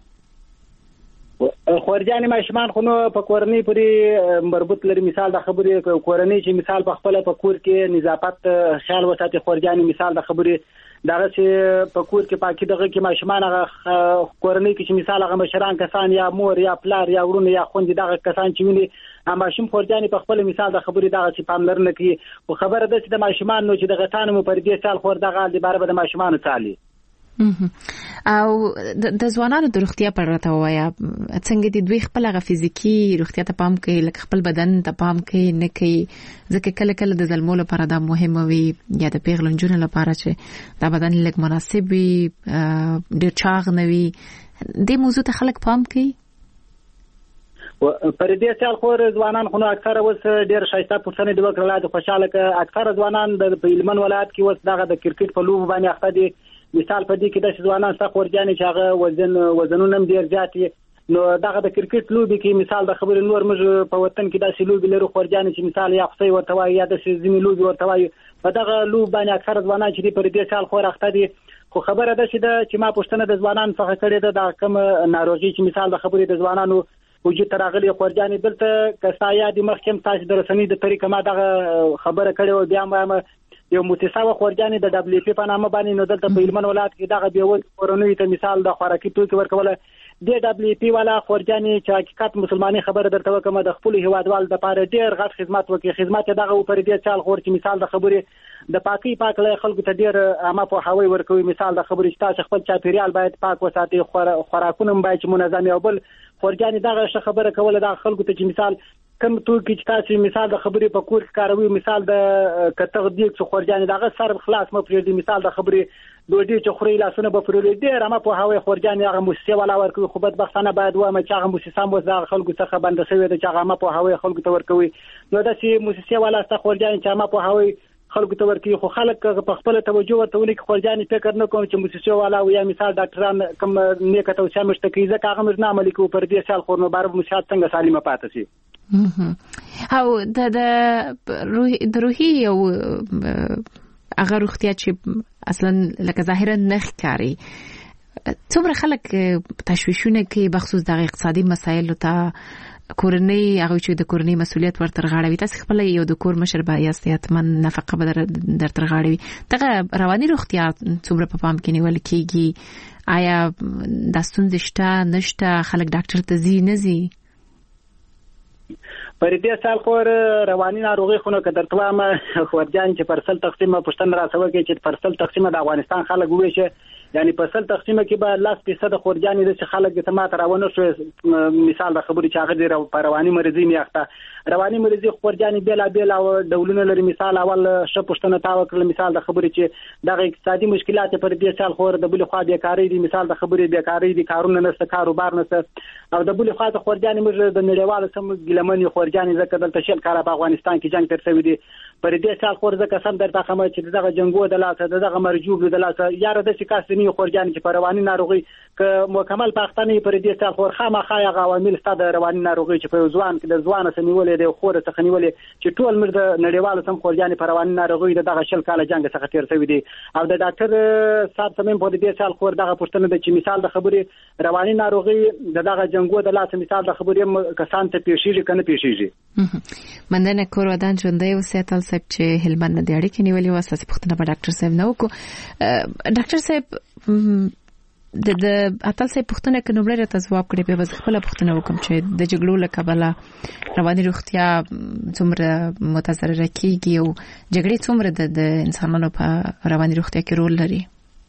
خورجانې ماشومان خو نو په کورنۍ پورې مربوط لري مثال د خبرې کورنۍ چې مثال په خپل په کور کې نظافت خیال وساتي خورجانې مثال د خبرې دغه چې په کور کې پاکي دغه کې ماشومان هغه کورنۍ کې چې مثال هغه مشران کسان یا مور یا پلار یا ورونه یا خوندې دغه کسان چې ویني ماشوم خورجانې په خپل مثال د خبرې دغه چې پاملرنه کوي او خبره ده چې د ماشومان نو چې دغه تانه مو پر دې سال خور دغه د بار به د ماشومان تعالی او د ځوانانو د روغتیا په اړه ته وایا څنګه دي دوی خپل غو فزیکی روغتیا ته پام کوي لکه خپل بدن ته پام کوي نه کوي ځکه کله کله د زلمو لپاره دا مهمه وي یا د پیغلنجونو لپاره چې دا بدن لږ مناسب وي ډېر چاغ نه وي د موضوع ته خلک پام کوي پر دې سال خور ځوانان خو اکثره وس ډېر شایسته پوښتنه دی وکړه د خوشاله ک اکثره ځوانان د هلمند ولایت کې وس دغه د کرکټ په لوب باندې اخته دي مثال په دې کې د ځوانان څخه خورجانې چې هغه وزنونه ډیر زیات نو دغه د کرکټ لوبي کې مثال د خبرې نور موږ په وطن کې داسې لوبي لرو خورجانې چې مثال یا خصي ورته وایي یا د سیمې لوبي ورته وایي په دغه لوب باندې اکثر ځوانان چې پر دې سال خور اخته دي خو خبره ده چې ما پوښتنه د ځوانان څخه کړې ده د کوم ناروغي چې مثال د خبرې د ځوانانو وجود تراغلي خورجانې دلته کسایا د مخکم تاسو د رسنۍ د طریقې ما دغه خبره کړې او بیا ما یو متساوي خورجانې د دبليو پی په نامه باندې نو دلته په هلمند ولایت کې دغه بیول کورونوي ته مثال د خوراکي توکي ورکوله د دبليو پی والا خورجانې چې حقیقت مسلمانۍ خبره درته وکم د خپل هیوادوال د لپاره ډېر غټ خدمت وکړي خدمت دغه پر دې چال خور چې مثال د خبرې د پاکي پاک له خلکو ته ډېر عامه په هوای ورکوي مثال د خبرې چې تاسو خپل چاپیریال باید پاک وساتئ خوراکونه باید منظم او بل خورجانې دغه خبره کوله د خلکو ته چې مثال کوم توکي چې تاسو مثال د خبرې په کور کې کاروي مثال د کتغ دی چې خورجانې دغه سر خلاص مو پرې مثال د خبرې دوی چې خوري لاسونه به پرې ډېر اما په هوای خورجانې هغه موسسه ولا ورکوي خو بدبختانه باید و ما چې هغه موسسه مو د خلکو څخه بند شوی د چې هغه ما په هوای خلکو ته ورکوي نو د سي موسسه ولا څخه خورجانې چې ما په هوای خلکو ته ورکی خو خلک په خپل توجه ورته ونی خورجانې فکر نه کوم چې موسسه والا یا مثال ډاکټران کوم نیکه توصیه مشته کوي ځکه هغه موږ نه عملي کوو پر دې سال خور نو بار موسسه څنګه سالمه پاتې شي او د روحي او هغه روغتیا چې اصلا لکه ظاهرا نه ښکاري څومره خلک تشویشونه کوي بخصوص د اقتصادي مسایلو ته کورنۍ هغه چې د کورنۍ مسولیت ورته غاړوي تاسو خپل یو د کور مشر به یاست یتمن نفقه به در تر غاړوي دغه رواني روغتیا څومره په پام کې نیول کیږي آیا د ستونزې شته نشته خلک ډاکټر ته ځي نه ځي پر دې سال خور رواني ناروغي خو نو کدرته ما خورجان چې پرسل تقسیم پښتن راسوي چې پرسل تقسیم د افغانستان خلک وې چې یعنی پرسل تقسیم کې به 10% خورجانې د خلک د تمات راونه شو مثال د خبرې چې هغه د رواني مرزي میاخته رواني مرزي خورجانې بلا ډولونه لري مثال اول ش پښتنه تا وکړل مثال د خبرې چې د اقتصادي مشکلات پر دې سال خور د بل خوا بیکاری دي مثال د خبرې بیکاری دي کارونه نشته کاروبار نشته او د بل خوا خورجانې موږ د نړیوال سم ګلمنې خورجانې زکه دلته شل کار په افغانستان کې جنگ تر شوی دی پر دې سال خور زکه سم درته کوم چې دغه جنگو د لاسه دغه مرجوب د لاسه یاره د شکاستنی خورجانې چې پر رواني ناروغي ک مکمل پښتني پر دې سال خور خامخا عوامل ستاسو رواني ناروغي چې په ځوان کې د ځوان سمولې د خور څخه نیولې چې ټول موږ د نړیوالو سم خورجانې په رواني ناروغیو د دغه 10 کاله جنګ څخه تیر شوی دي او د ډاکټر صاحب سمیم په دې سال خور دغه پوښتنه ده چې مثال د خبرې رواني ناروغي دغه جنگو د لاس مثال د خبرې کسان ته پیښیږي کنه پیښیږي مننه کور ودان ژوندۍ اوسه تل صاحب چې هلمند د اړیکې نیولې و اساس پوښتنه په ډاکټر صاحب نه وکړو ډاکټر صاحب د اتل صاحب پوښتنه کې نوبلر ته جواب کړی په بس خپل پوښتنه وکم چې د جګړو له کبله رواني روغتیا څومره متضرره کیږي او جګړې څومره د انسانانو په رواني روغتیا کې رول لري.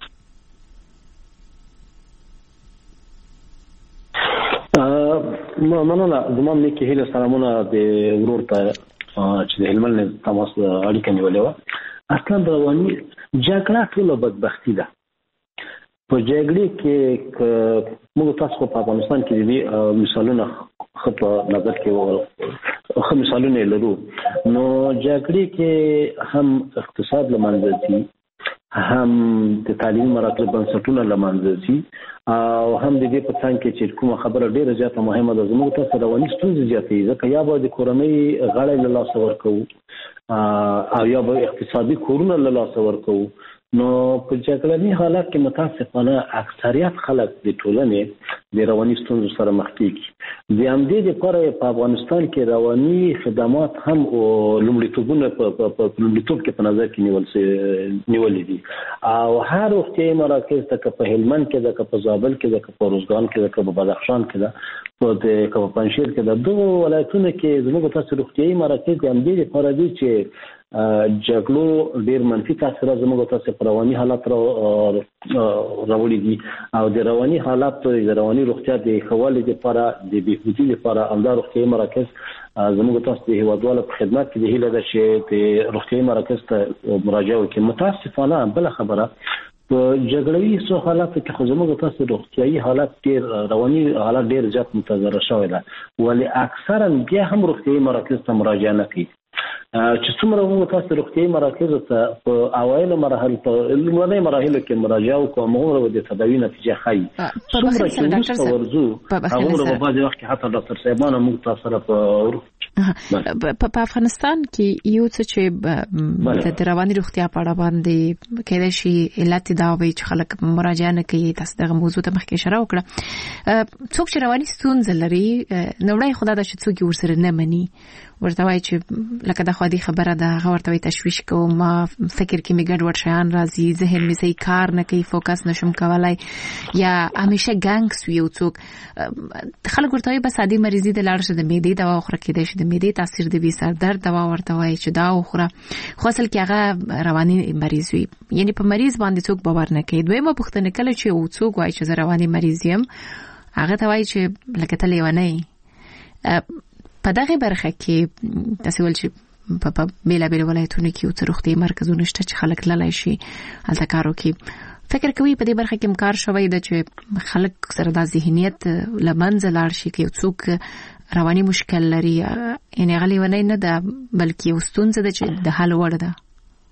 مننه زموږ نیکه هیله سلامونه د ورور ته چې د هلمند تماس اړیکه نیولې و. اصلا رواني جګړه ټول بدبختی ده. په جګړې کې موږ تاسو په افغانستان کې دي مثالونه خپ نظر کې خو مثالونه لرو نو جګړې کې هم اقتصاد لمنځه ځي هم د تعلیم مراکز بنسټونه لمنځه ځي او هم د دې په څنګه کې چې کومه خبره ډیره زیاته مهمه ده زموږ تاسو رواني ستونزې زیاتې ځکه یا به د کورنۍ غړي له لاس ورکو او یا به اقتصادي کورونه له لاس ورکو. نو په جګړني حالت کې متاسفانه اکثریت خلک د ټولنې د رواني ستونزو سره مخ کیږي. د همدې لپاره په افغانستان کې رواني خدمات هم لومړیتوبونه په لومړیتوب کې په نظر کې نیولې دي او هر روغتیايي مراکز ته په هلمند کې ده په زابل کې ده په روزګان کې ده په بدخشان کې ده په پنجشیر کې ده دوه ولایتونو کې زموږ تاسو روغتیايي مراکز د همدې لپاره دي چې جګړو ډیر منفي تاثیرات زموږ تاسو په رواني حالت راوړي دي او د رواني حالت د رواني روغتیا د خوالي لپاره د بهبودي لپاره امدار روغتیايي مراکز زموږ تاسو د هیوادوالو په خدمت کې د هیله ده چې د روغتیايي مراکز ته مراجعه وکړي. متاسفانه بل خبره په جګړوي حالاتو کې خو زموږ تاسو روغتیايي حالت ډیر رواني حالت ډیر زیات متضرر شوی ده ولی اکثرا بیا هم روغتیايي مراکز ته مراجعه نه کوي چې څومره موږ تاسو روغتیايي مراکز ته په اوایل مراحل په لومړنۍ مراحلو کې مراجعه وکړو موږ د تداوی نتیجه ښایي څومره چې موږ ورزو هغه په بعض وخت کې حتی ډاکټر صاحبانو موږ تاسو سره په افغانستان کې یو څه چې د رواني روغتیا په اړه باندې کېدای شي علت دا وي چې خلک مراجعه نه کوي. تاسو دغه موضوع ته مخکې اشاره وکړه. څوک چې رواني ستونزه لري نوړای خدای دا چې څوک ورسره نه مني ورته وایي چې لکه د خو دې خبره ده هغه ورته وایي تشویش کوم ما فکر کې می ګډوډ شیان راځي ذهن می صحیح کار نه کوي فوکس نشم کولای یا همیشه ګانګس وي او څوک خلک ورته وایي بس عادي مریضي د لاړ شه د معدې دوا خوره کېدای شي د معدې تاثیر د وی سر درد دوا ورته وایي چې دا خوره خو اصل کې هغه رواني مریض وي یعنی په مریض باندې څوک باور نه کوي. دویمه پوښتنه کله چې او څوک وایي چې رواني مریض یم هغه ته وایي چې لکه ته لیونی په دغه برخه کې تاسو ول چې په بیلابیل ولایتونو کې او روغتي مرکزونه شته چې خلک لاله شي هلته کارو کې فکر کوي په دې برخه کې کار شوی د چې خلک سره د ذهنیت لمنځه لاړ شي کې څوک رواني مشکل لري یعنی غلي ونی نه ده بلکې وستونزه ده چې د حل وړ ده.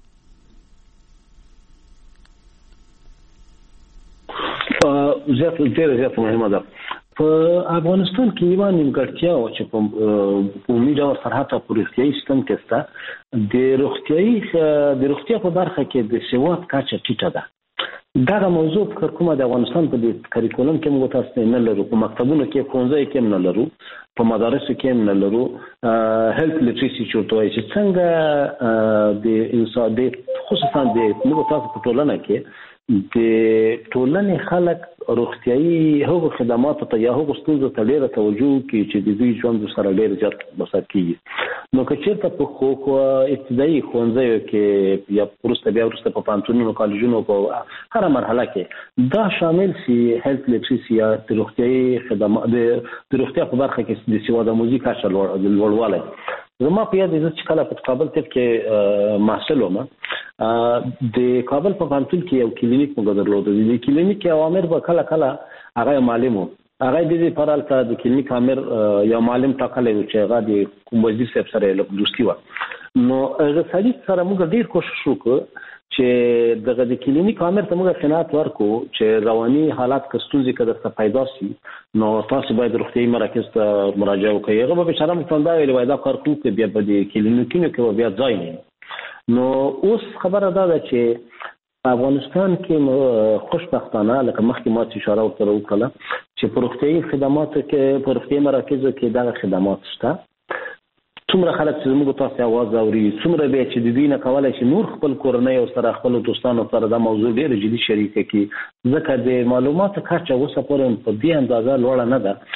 زیات مهمه ده په افغانستان کې یو نیمګړتیا او چې په امید او سرحد په روغتیايي سیستم کې ستا د روغتیا په برخه کې د سواد کچه ټیټه ده. دا موضوع په کومه د افغانستان په کریکولم کې موږ تاسو نه لرو په مکتبونو کې ښوونځي کې نه لرو په مدارسو کې نه لرو هیلث لیټریسي چورته وایي چې څنګه د انسان د خصوصا د موږ تاسو په ټولنه کې د ټولنې خلک روغتیايي هغو خدماتو ته یا هغو ستونزو ته ډېره توجه کوي چې د دوی ژوند سره ډېر زیات بسر کیږي. نو که چېرته په ابتدایي ښوونځیو کې یا وروسته په پوهنتونونو کالجونو په هره مرحله کې دا شامل شي هیلث لیټریسي یا د روغتیايي خدمات د روغتیا په برخه کې د سواد آموزي کچه لوړوالی. زما په یاد دي چې کله په کابل کې محصل وم د کابل په پوهنتون کې یو کلینیک موږ درلود. د کلینیک اوامر به کله هغه معلم هغه د دې پرالته د کلینیک امر یا معلم ټاکلی چې هغه د کوم وزیر صاحب سره دوستي و. نو هغه سړي سره موږ ډېر کوشش وکړ چې دغه د کلینیک امر ته موږ قناعت ورکو چې رواني حالات کستونځي کده څه پیدا شي نو تاسو باید روغتیايي مراکز ته مراجعه وکړئ. هغه به بشاره مفنده ویل وای دا کار کوو چې بیا په دې کلینیکونو کې بیا ځای نه. نو اوس خبره ده چې افغانستان کې خوشبختانه لکه مخکې ما اشاره ورته وکړه چې په روغتیايي خدماتو کې په روغتیايي مراکزو کې دغه خدمات شته. څومره خلک چې موږ تاسو आवाज اوري څومره به چې د دې نه کولای شي نور خپل کورنۍ او سره خپل دوستانو سره دا موضوع ډېر جدي شریک کړي ځکه د معلوماتو کچه اوسه پورې په دې اندازه لوړه نه ده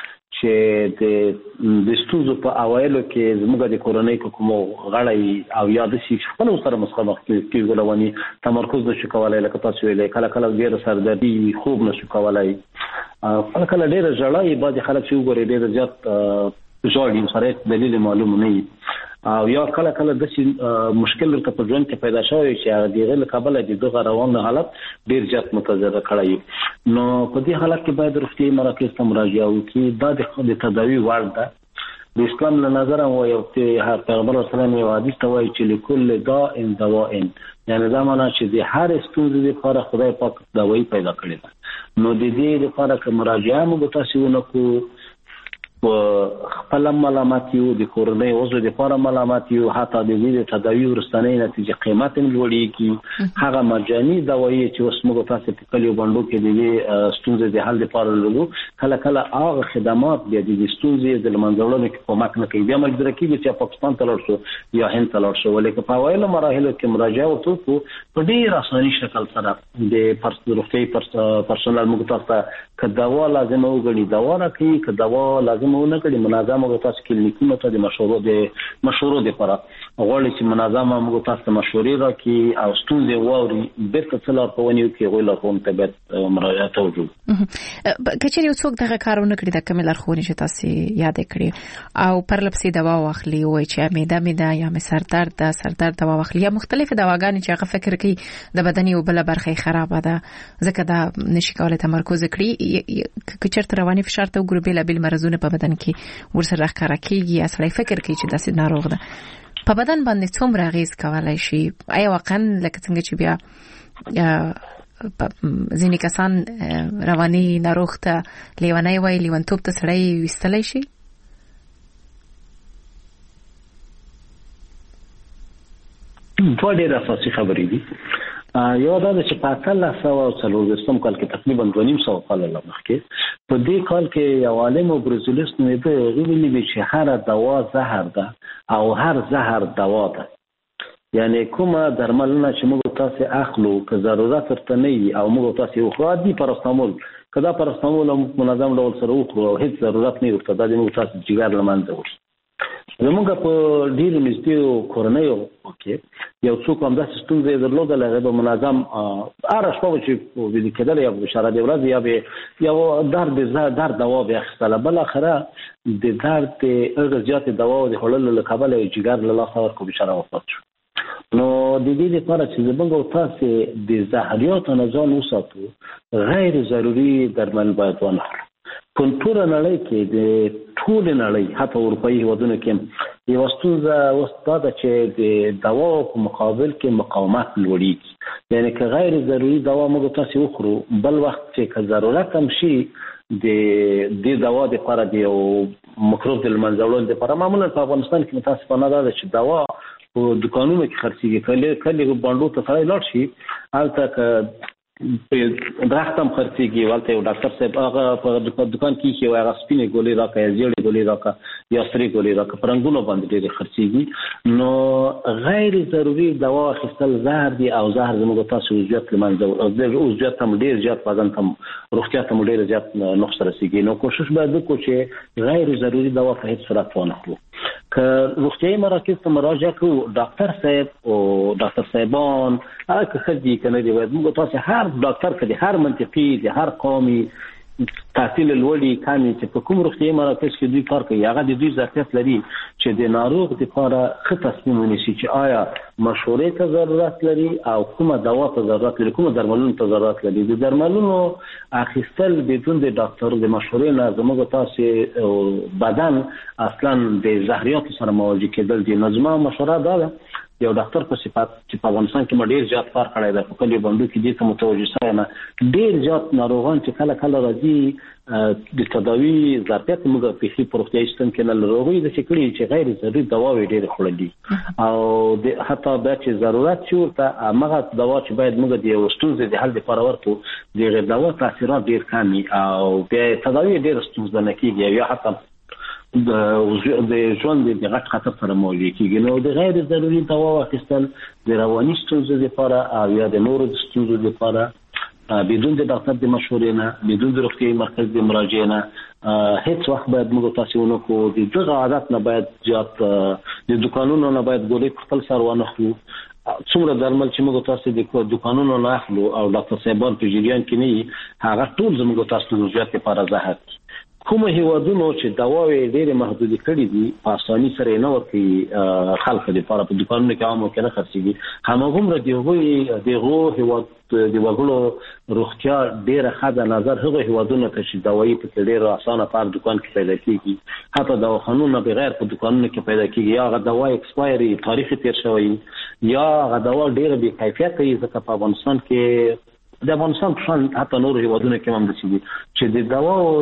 چې د ستونزو په اوایلو کې زموږ د کورنۍ کوم غړی او یاد شي خپل سره مخامخ کېږي رواني تمرکز نشي کولای لکه تاسو ویلې کله کله ډېر سردردي خوب نشي کولای کله کله ډېر ژړای بعض خلک چې وګوري ډېر زیات ژړي سره دلیل معلوم نه او یا کله کله د مشکل ورته په ژوند کې پیدا شوی چې دغه له کابل د دغه روان حالت ډیر زیات متضرر کړی نو په دې حالت کې باید روغتیايي مراکز ته مراجعه وکړي. دا د تداوی وړ ده. د اسلام له نظر هم یو ته پیغمبر صلی الله علیه و حدیث ته وایي چې لكل داء دواء یعنی دا معنی چې د هر ستونزې لپاره خدای پاک دوايي پیدا کړی ده. نو د دې لپاره چې مراجعه موږ تاسو ونکو خپل ملامت یو د کورنۍ عضو د لپاره ملامت یو حتی د دې تداوی ورستنې نتیجه قیمت هم لوړیږي هغه مجاني دوايي چې اوس موږ تاسو په کلیو باندې کې د ستونزې د حل لپاره لرو کله کله هغه خدمات بیا د ستونزې د منځوړلو کې کومک نه کوي بیا مجبور کیږي چې پاکستان ته لاړ شو یا هند ته لاړ شو ولکه په اوایل مراحلو کې مراجعه وکړو په ډیر اساني شکل سره د روغتیايي پرسونل موږ تاسو کداوا لازم وګڼي دوا راکړي کداوا لازم ونه کړي منظم او تاسو کلینیکونو ته د مشورو لپاره غواړي چې منظم موږ تاسو مشورې راکړي او ستونزې ووري بیرته څلور په ونیو کې غوړل کوم ته به مراجعه وکړو. کچې یو څوک دغه کارونه کړی د کمل لارښوونې چې تاسو یاد کړی او پرلپسې دوا واخلي وای چې معده یا سردرد دوا واخلي یا مختلف دواګانې چې هغه فکر کوي د بدن یو بل برخه خراب ده ځکه دا نشي کولای تمرکز کړي کچرت رواني فشار ته وګوري بل مرزونه په بدن کې ورسره ښکارا کیږي اصلي فکر کوي چې داسې ناروغ ده په بدن باندې څومره اغیز کولای شي آیا واقعا لکه څنګه چې بیا ځینې کسان رواني ناروغ ته لیونی وای لیونتوب ته سړی وستلای شي؟ دوه ډېر اساسي خبرې دي. یو دا چې په 1940 کال کې تقریبا 200 کال مخکې په دې کال کې یو عالم برازیلیس نو د غوښتنې چې هر دوا زهر ده او هر زهر دوا ده یعنی کومه درملونه چې موږ تاسو اخلو که ضرورت ورته نه او موږ تاسو خو دي پاراسټامول کدا پاراسټامول منظم ډول سره وخورو او هیڅ ضرورت نه ورته د موږ تاسو جګر لمنځه وړي. زموږ په ډیرو نږدې کورنیو کې یو څوک هم داسې ستونزې درلودله هغه به منظم هره شپه چې ویلي کېدل یا بشاره د ورځې یا به یو درد دوا به اخیستله بالاخره د درد هغه زیاتې دوا د خوړلو له کبله یې جګر له لاسه ورکړو بشاره وفات شو. نو د دې لپاره چې زموږ تاسو د زهریاتو نه ځان وساتو غیر ضروري درمل باید ونه خورو. په ټوله نړۍ کې د ټول نړۍ حتی اروپایي هېوادونو کې یو ستونزه وسته چې د دوا په مقابل کې مقاومت لوړیږي یعنی که غیر ضروري دوا موږ تاسو وخورو بل وخت چې که ضرورت هم شي د دوا د لپاره د یو مکروب د منځوړلو لپاره معمولا په افغانستان کې متاسفانه ده چې دوا په دکانونو کې خرڅېږي کله باندې ته سره لاړ شي هلته په درختم خرڅېږي ولته یو ډاکټر صاحب هغه په دکان کې یو هغه سپینې ګولې راکړي یا زیړې ګولې راکړي یا سرې ګولې راکړي په رنګونو باندې ډېرې خرڅېږي. نو غیر ضروري دوا اخیستل زهر دي او زهر زموږ تاسو عضویت له منځه وړي عضویت هم ډېر زیات بدن ته روغتیا ته ډېر زیات نقص رسېږي. نو کوشش باید وکړو چې غیر ضروري دوا په هیڅ صورت ونه خورو. که روغتیايي مراکز ته مراجعه کوو ډاکټر صاحب او ډاکټر صاحبان هغه که ښه دي که نه دي باید موږ تاسو هر ډاکټر که د هر منطقي د هر قومي تحصیل لوړي کامي چې په کوم روغتیايي مراکز کې دوی کار کوي هغه د دوی ظرفیت لري چې د ناروغ لپاره ښه تصمیم ونیسي چې آیا مشورې ته ضرورت لري او کومه دوا ته ضرورت لري کومه درملونو ته ضرورت لري. د درملونو اخیستل بدون د ډاکټر د مشورې نه زموږ تاسو بدن اصلا د زهریاتو سره مواجه کېدل دي. نو زما مشوره دا ده یو ډاکټر په صفات چې په افغانستان کې ډېر زیات کار کړی دی، په کلي بندو کې دې ته متوجه شوی نه. ډېر زیات ناروغان چې کله کله راځي د تداوي ظرفیت موږ په هیڅ روغتیايي سیستم کې نه لرو، هغوی د چې چې غیر ضروري دواوې ډېرې خوړلي او حتی بیا چې ضرورت شي ورته هغه دوا چې باید موږ د یو ستونزې د حل لپاره ورکړو د هغې دوا تاثیرات ډېر کم وي او بیا تداوي ډېره ستونزمنه کېږي یا حتی د ژوند د غټ خطر سره مواجه کېږي. نو د غیر ضروري دوا واخیستل د رواني ستونزو لپاره او یا د نورو ستونزو لپاره بدون د ډاکټر د مشورې نه، بدون د روغتیايي مرکز د مراجعې نه هیڅ وخت باید موږ تاسو ونه کو. د دغه عادت نه باید زیات د دکانونو نه باید ګولې خپل سر ونه خلو. څومره درمل چې موږ تاسو د دکانونو نه اخلو او ډاکټر صاحبان په جریان کې نه هغه ټول زموږ تاسو د ضرورت لپاره زهر. کومه هیوادونو چې دواوې ډېرې محدودې کړې دي په اساني سره یې نه ورکوي خلکو لپاره په دکانونو کې عامو کې نه خرڅېږي، هماغومره د هغو هیواد د وګړو روغتیا ډېره ښه ده نظر هغو هیوادونو ته چې دوایي پکې ډېره اسانه په هر دکان کې پیدا کېږي، حتی دواخانونه بغیر په دکانونو کې پیدا کېږي. یا هغه دوا ایکسپایري تاریخ تېر شوی یا هغه دوا ډېره بې کیفیته وي، ځکه په افغانستان کې د افغانستان په شان حتی نور هیوادونو کې هم داسې دي چې د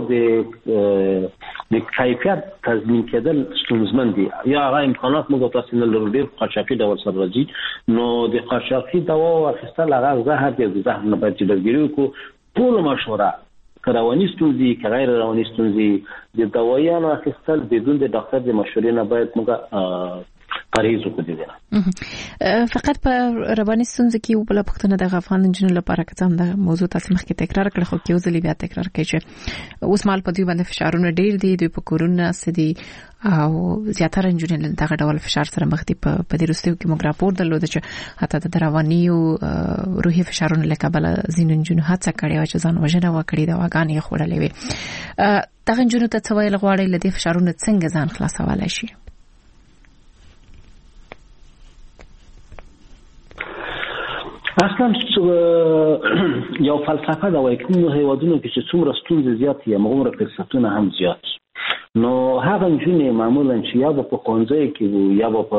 دواو د کیفیت تضمین کېدل ستونزمن دي یا هغه امکانات موږ تاسو نه لرو، ډېر قاچاقي ډول سره راځي. نو د قاچاقي دواو اخیستل هغه زهر دی، د زهر نه باید چې درګیري وکړو. ټول مشوره که رواني ستونزې که غیر رواني ستونزې د دوایانو اخیستل بدون د ډاکټر د مشورې نه باید موږ پرهیز وکړو. فقط په رواني ستونزې کې یو بل پوښتنه د افغان نجونو لپاره که څه د موضوع تاسو مخکې تکرار کړل، خو کې یو ځل بیا تکرار کړئ چې اوس مال په دوی باندې فشارونه ډېر دي، دوی په کورونه سدي او زیاتره نجونې له دغه ډول فشار سره مخ دي. په دې وروستیو کې موږ راپور درلود چې حتی د رواني او روحي فشارونو له کبله ځینو نجونو هڅه کړې وه چې ځان وژنه وکړي، دواګانې یې خوړلې وې. دغه نجونو ته څه ویل غواړئ له دې فشارونو څنګه ځان خلاصولی شي؟ اصلا یو فلسفه دا وایي کوم هیوادونو کې چې څومره ستونزې زیات وي هماغومره فرصتونه هم زیات. نو هغه نجونې معمولا چې یا به په ښوونځیو کې وو یا به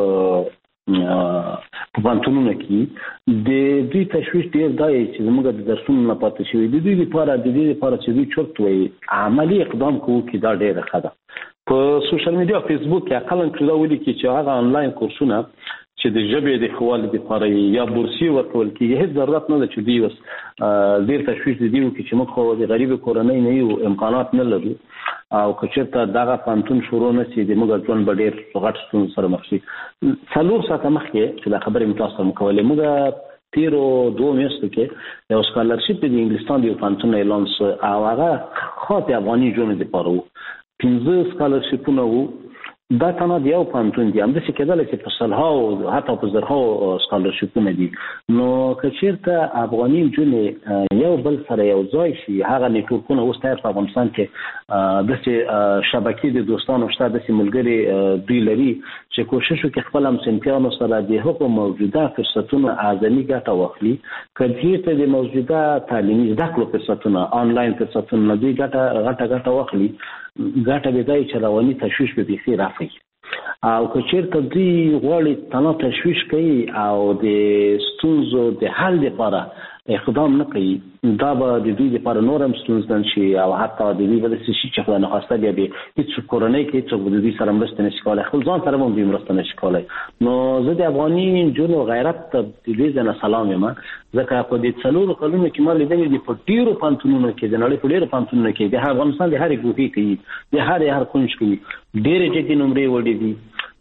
په پوهنتونونو کې د دوی تشویش ډېر دا چې زموږ د درسونو نه پاتې شوي د دوی لپاره چې دوی چرت وایي عملي اقدام کوو کې دا ډېره ښه ده. په سوشل میډیا فیسبوک کې اقلا کړه دا ولیکي چې هغه آنلاین کورسونه چې د ژبې د ښه والي لپاره یا بورسي ورکول کېږي، هیڅ ضرورت نه ده چې دوی اوس ډېر تشویش د دې وکړي چې موږ خو د غریبې کورنۍ نه یو، امکانات نه لرو او که چېرته دغه پوهنتون شروع نه شي د موږ ژوند به ډېر غټ ستونزو سره مخ شي. 4 ساعته مخکې چې دا خبرې مې تاسو سره کولې موږ تیرو 2 میاشتو کې یو سکالرشپ د انګلستان د یو پوهنتون اعلان شو او هغه خاطر افغاني ژوند لپاره وو. 15 سکالرشپونه وو. دا تنها د یو پوهنتون دي، همداسې کېدلی چې په سلهاو حتی په زرهاو سکالرشپونه دي. نو که چېرته افغاني نجونې یو بل سره یو ځای شي، هغه نیټورکونه اوس تیار په افغانستان کې داسې شبکې د دوستانو شته، داسې ملګري دوی لري چې کوشش وکړي خپل همصنفیانو سره د هغو موجوده فرصتونو اعظمي ګټه واخلي. که چېرته د موجوده تعلیمي زده کړو فرصتونه آنلاین فرصتونه دوی ګټه واخلي، ګټه به دی چې رواني تشویش به بیخي رافي. او که چېرته دوی غواړي تنها تشویش کوي او د ستونزو د حل لپاره اقدام نه کوي، دا به د دوی لپاره نور هم ستونزمن شي او حتی د دوی به داسې شي چې خدای نخواسته بیا به هېڅ کورنۍ کې هېڅوک به د دوی سره مرسته نشي کولی، خپل ځان سره هم دوی مرسته نشي کولی. نو زه د افغاني نجونو غیرت ته د دې ځای نه سلام یم، ځکه په دې 4 کلونو کې ما لیدلي دي په ډېرو پوهنتونونو کې د نړۍ په ډېرو پوهنتونونو کې د افغانستان د هرې ګوښې کې د هر کونج کې ډېرې جدي نمرې وړي دي،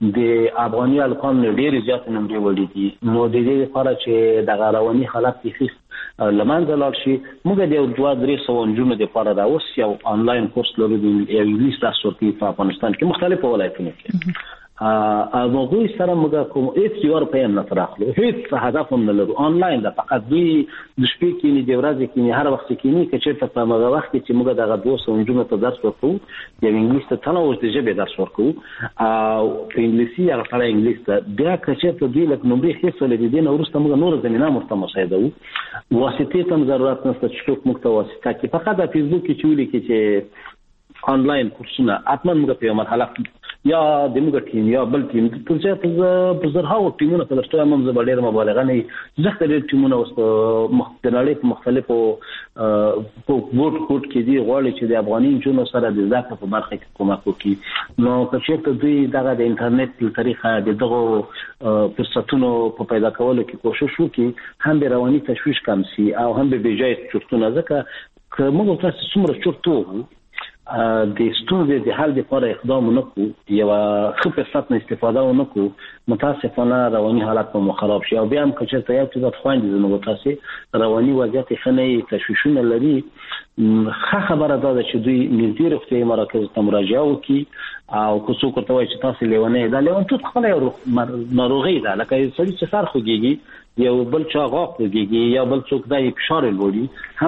د افغاني القام نه ډېرې زیاتې نمرې وړي دي. نو د دې لپاره چې دغه رواني حالت بیخي له منځه لاړ شي، موږ د 200-300 نجونو دپاره دا اوس یو آنلاین کورس لرو د انګلیس درس ورکوي په افغانستان کې مختلفو ولایتونو کې. هغوی سره موږ کوم هېڅ یو روپۍ هم نه ترې اخلو، هېڅ هدف هم نه لرو، آنلاین ده. فقط دوی د شپې کښېني، د ورځې کښېني، هر وخت کښېني. که چېرته په هغه وخت کې چې موږ دغه 200 نجونو ته درس ورکوو، یو انګلیس ته تنه اوس د ژبې درس ورکوو او په انګلیسي هغه سړی انګلیس ته، بیا که چېرته دوی لږ نمرې ښې شولې د دې نه وروسته موږ نوره زمینه ورته مساعدوو. واسطې ته هم ضرورت نشته چې څوک موږ ته واسطه کړي. فقط د فیسبوک کې چې ولیکي چې آنلاین کورسونه حتما موږ په یو مرحله یا د موږ ټیم یا بل ټیم تر څو په زرهاو ټیمونه په لسته هم زبډیر مبالغه نه ځکه د ټیمونه اوس مختلف مختلفو په ووټ کې دي غواړي چې د افغاني جنو سره د ځکه په برخه کې کومک وکړي نو که چېرته دوی دغه د انټرنیټ په طریقه د دغه فرصتونو په پیدا کولو کې کوشش وکړي هم به رواني تشویش کم شي او هم به بجای چورتونه ځکه که موږ تاسو څومره چورتو د ستونزې د حل لپاره اقدام ونکړو یو ښه فرصت نه استفاده ونکړو متاسفانه رواني حالت به خراب شي او بیا هم که چېرته یو څه خوندې زموږ تاسو رواني وضعیت ښه نه تشویشونه لري ښه خبره ده چې دوی نږدې روغتیايي مراکز ته مراجعه وکړي او که څوک ورته وایي چې تاسو لیونی دا لیونتوب خپله یو ناروغي ده لکه سړي چې سر خوږېږي یو بل چا غاښ خوږېږي یا بل څوک دا یې فشار یې لوړي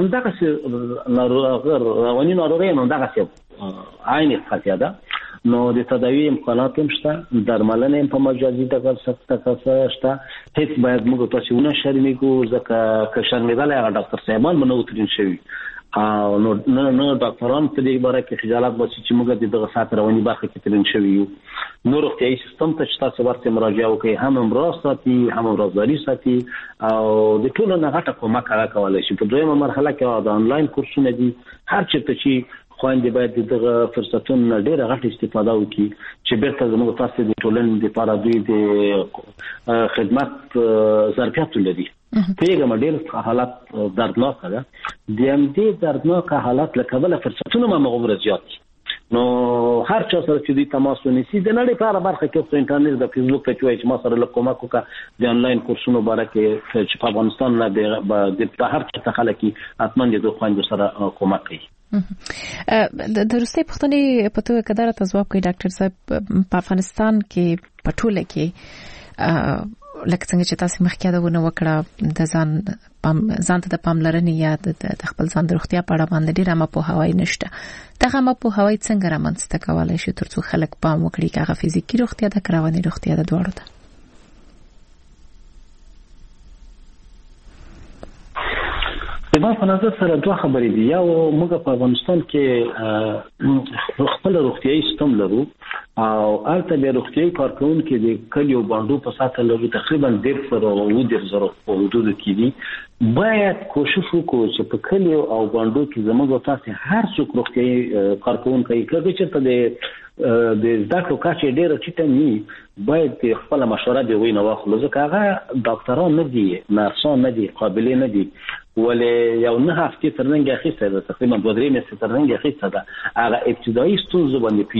همدغسې رواني ناروغي هم همدغسې عین خطیه ده نو د تداوی امکانات هم شته درملنه هم په مجازي ډول شته هیڅ باید موږ تاسو ونه شرمېږو ځکه که شرمېدلی هغه ډاکټر صاحبان به نه وترین شوي او نو ډاکټران په دې باره کې خجالت باسي چې موږ د دغه ساعت رواني برخه کې ترین شوي یو نو روغتیايي سیستم ته چې تاسو ورته مراجعه وکړئ هم امراض ساتي هم امراضداري ساتي او د ټولو نه غټه کومک هغه کولی شي په دویمه مرحله کې د آنلاین کورسونه دي هر چېرته چې خویندې باید دغه فرصتونو ډېره غټه استفاده وکړي چې بیرته زموږ تاسو د ټولنې لپاره دوی د خدمت ظرفیت لري پیغام ډېر حالت دردناک ده د دې دردناک حالت له کبله فرصتونه مغمور زیات نو هر چا سره چې دوی تماس ونیسي د نړۍ په هره برخه کې په انټرنیټ د فیسبوک ته چې ما سره له کومک وکړه د آنلاین کورسونو باره کې چې په افغانستان نه د هر چا خلک حتما د دوه خويندو سره کومک کوي د روسي پښتني په توګه کدار ته ځواب کوي ډاکټر صاحب په افغانستان کې پټوله کې لکه څنګه چې تاسو مخکې دا ونه وکړه د ځان ته د پاملرنې یا د خپل ځان د روغتیا په اړه باندې ډېر ما په هواي نشته دغه ما په هواي څنګه رامنځته کولای شي ترڅو خلک پام وکړي چې هغه فزیکی روغتیا د رواني روغتیا د دواړو ده د ما په نظر سره دوه خبرې دي یو موږ په افغانستان کې خپل روغتیايي سیستم لرو او البته د روغتیايي کارکونکو د کلیو باندې په ساته لرو تقریبا 1.5 په حدود کې دي باید کوشش وکړو چې په کلیو او باندې کې زموږ تاسو هر څوک روغتیايي کارکونکو کې چې د ځکه کاچې ډېر چټه ني باید خپل مشوره دی وینه واخلو ځکه هغه ډاکټران نه دي نرسان نه دي قابلیت نه دي ولې یو نه هفته ترنګ اخیسته ده تقریبا 2-3 میاشتې ترنګ اخیسته ده هغه ابتدایي ستونزه باندې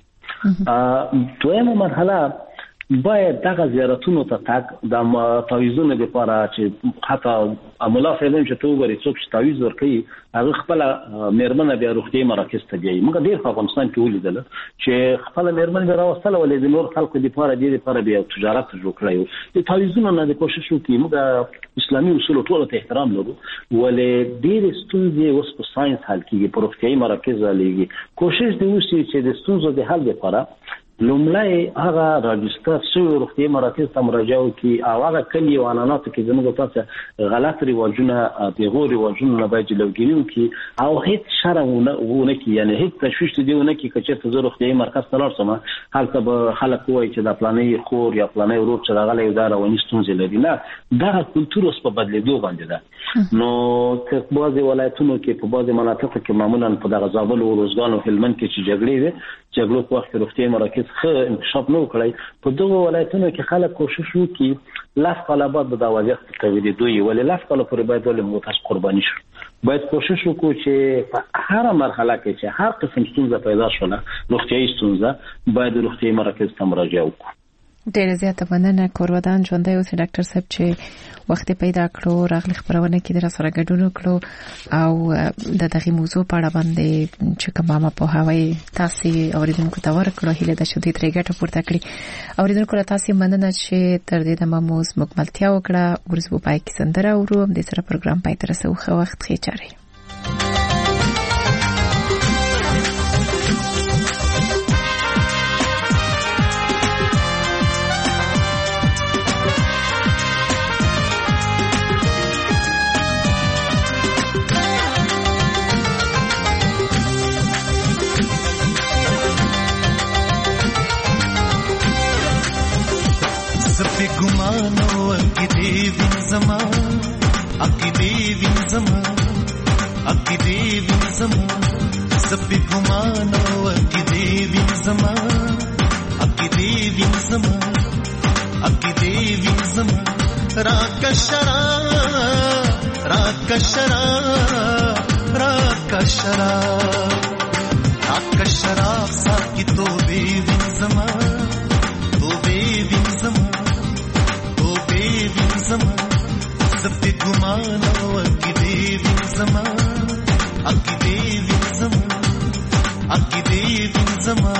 پیچ دویمه مرحله باید دغه زیارتونو ته تک د تعویضونو لپاره چې حتی مولا فعلم چې تو غوړي څوک چې تعویض ورکړي هغه خپل میرمنه بیا روغتي مراکز ته دی موږ ډیر په افغانستان کې ولیدل چې خپل میرمنه به راوستله ولې د نور خلکو لپاره د لپاره بیا تجارت جوړ کړی د تعویضونو نه د کوشش وکړي موږ اسلامي اصول ټول ته احترام لرو ولې ډیر ستونزې اوس په ساينس حل کیږي په روغتي مراکز لګي کوشش دی چې د ستونزو د حل لپاره لومړی هغه راجستر شوی روغتي مراکز ته مراجعه وکړي او هغه کلی او عنعنات کې زموږ تاسو غلط رواجونه پیغور رواجونه نه باید جلوګیری وکړي او هیڅ شرمونه کې یعنی هیڅ تشویش دی ونه کې چې زه روغتي مرکز ته لاړ سم هلته به خلک وایي چې د پلانې خور یا پلانې ورور چې راغلی دا رواني ستونزې لري نه دا کلتور اوس په بدلېدو باندې ده نو په بعضي ولایتونو کې په بعضي مناطقو کې معمولا په دغه زابل او روزګان او هلمند کې چې جګړې وي جګړو په وخت روغتي مراکز ښه انکشاف نه وکړي په دغه ولایتونو کې خلک کوشش وکړي لاس قلبات به د وضعیت تویدي دوی ولې لاس قلب پر باید ولې موتاس قرباني شي باید کوشش وکړو چې په هر مرحله کې چې هر قسم ستونزه پیدا شونه روغتیايي ستونزه باید روغتي مراکز ته مراجعه وکړو ډېر زیاته مننه کورودان ژوندۍ اوسې ډاکټر صاحب چې وخت پیدا کړو راغلی خبرونه کې در سره ګډون وکړو او د دغه موضوع په اړه باندې چې کومه په هواي تاسو اوریدونکو ته ورکړو هله د شدید ریګټ پورته کړی اوریدونکو له تاسو مننه چې تر دې د موضوع مکملتیا وکړه ورسو پای کې سندره ورو د سره پروګرام پای تر سه خو وخت خې چاري ګمانو کې دې وین زما اکی دې وین زما اکی دې وین زما سپې ګمانو کې دې وین زما اکی دې وین زما اکی دې وین زما راکشرا راکشرا راکشرا راکشرا ساکی تو بے وین زما تو بے وین زما تو بے وین زما سپې ګمانو کې دې وین زما اکی دې وین زما اکی دې وین زما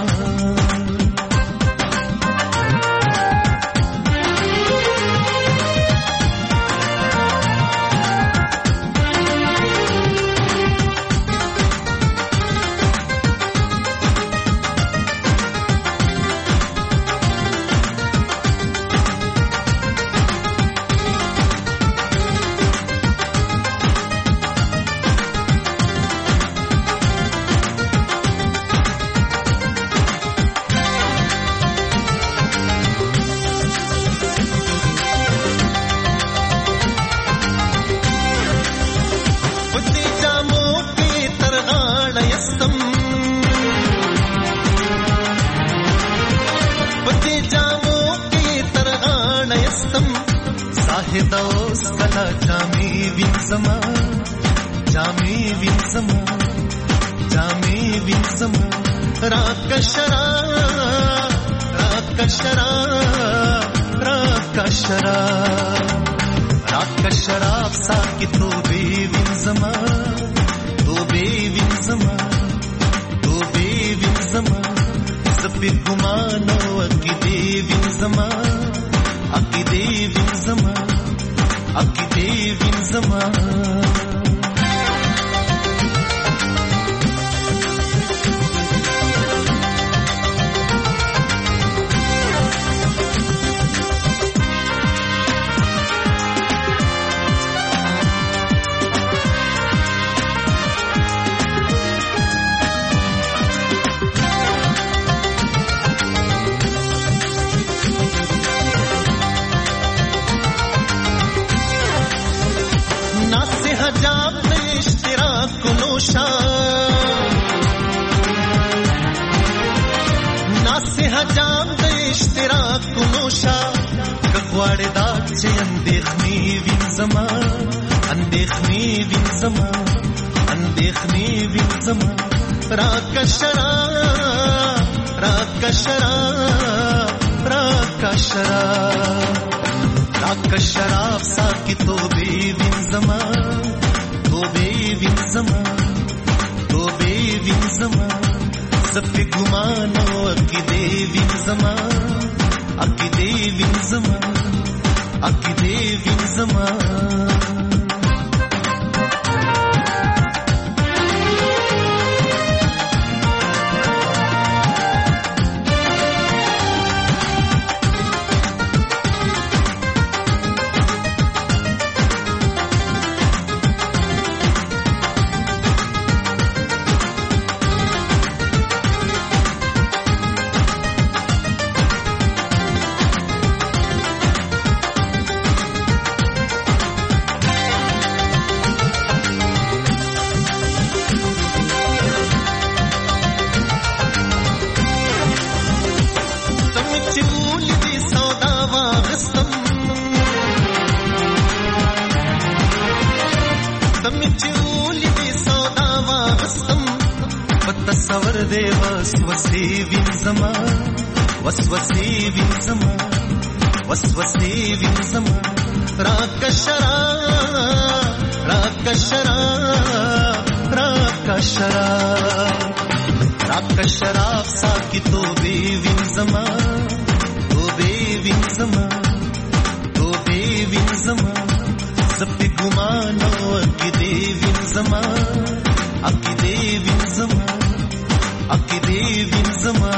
دوست کلا جامی وین زما جامی وین زما جامی وین زما راکشرا راکشرا راکشرا راکشرا ساکی تو بے وین زما تو بے وین زما تو بے وین زما سپې ګمانو کې دې وین زما اکی دې وین زما اکی دې وین زما غواړې دا چې اندېښنې وین زما اندېښنې وین زما اندېښنې وین زما راکشرا راکشرا راکشرا راکشرا ساکی تو بے وین زما تو بے وین زما تو بے وین زما سپې ګمانو کې دې وین زما اکی دې وین زما اکی دې وین زما وسوسې وین زما وسوسې وین زما وسوسې وین زما راکشرا راکشرا راکشرا راکشرا ساکی تو بے وین زما تو بے وین زما تو بے وین زما سپې ګمانو کې دې وین زما اکی دې وین زما اکی دې وین زما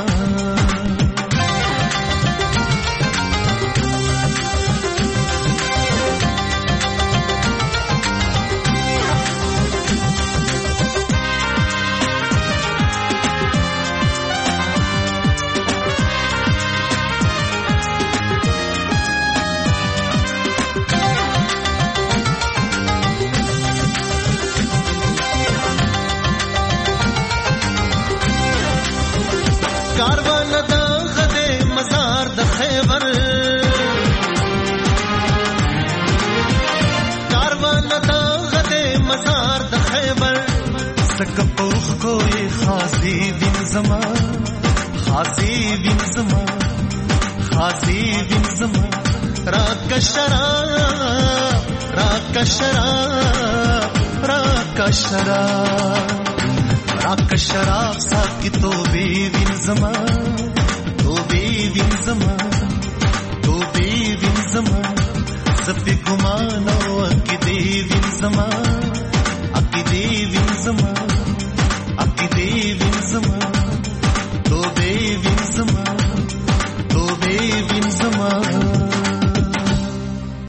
زکه پوخ کوی خاصی وین زما خاصی وین زما خاصی وین زما راکا شراب راکا شراب راکا شراب راکا شراب ساکی توبه وین زما توبه وین زما توبه وین زما زپی ګمانو کې دی وین زما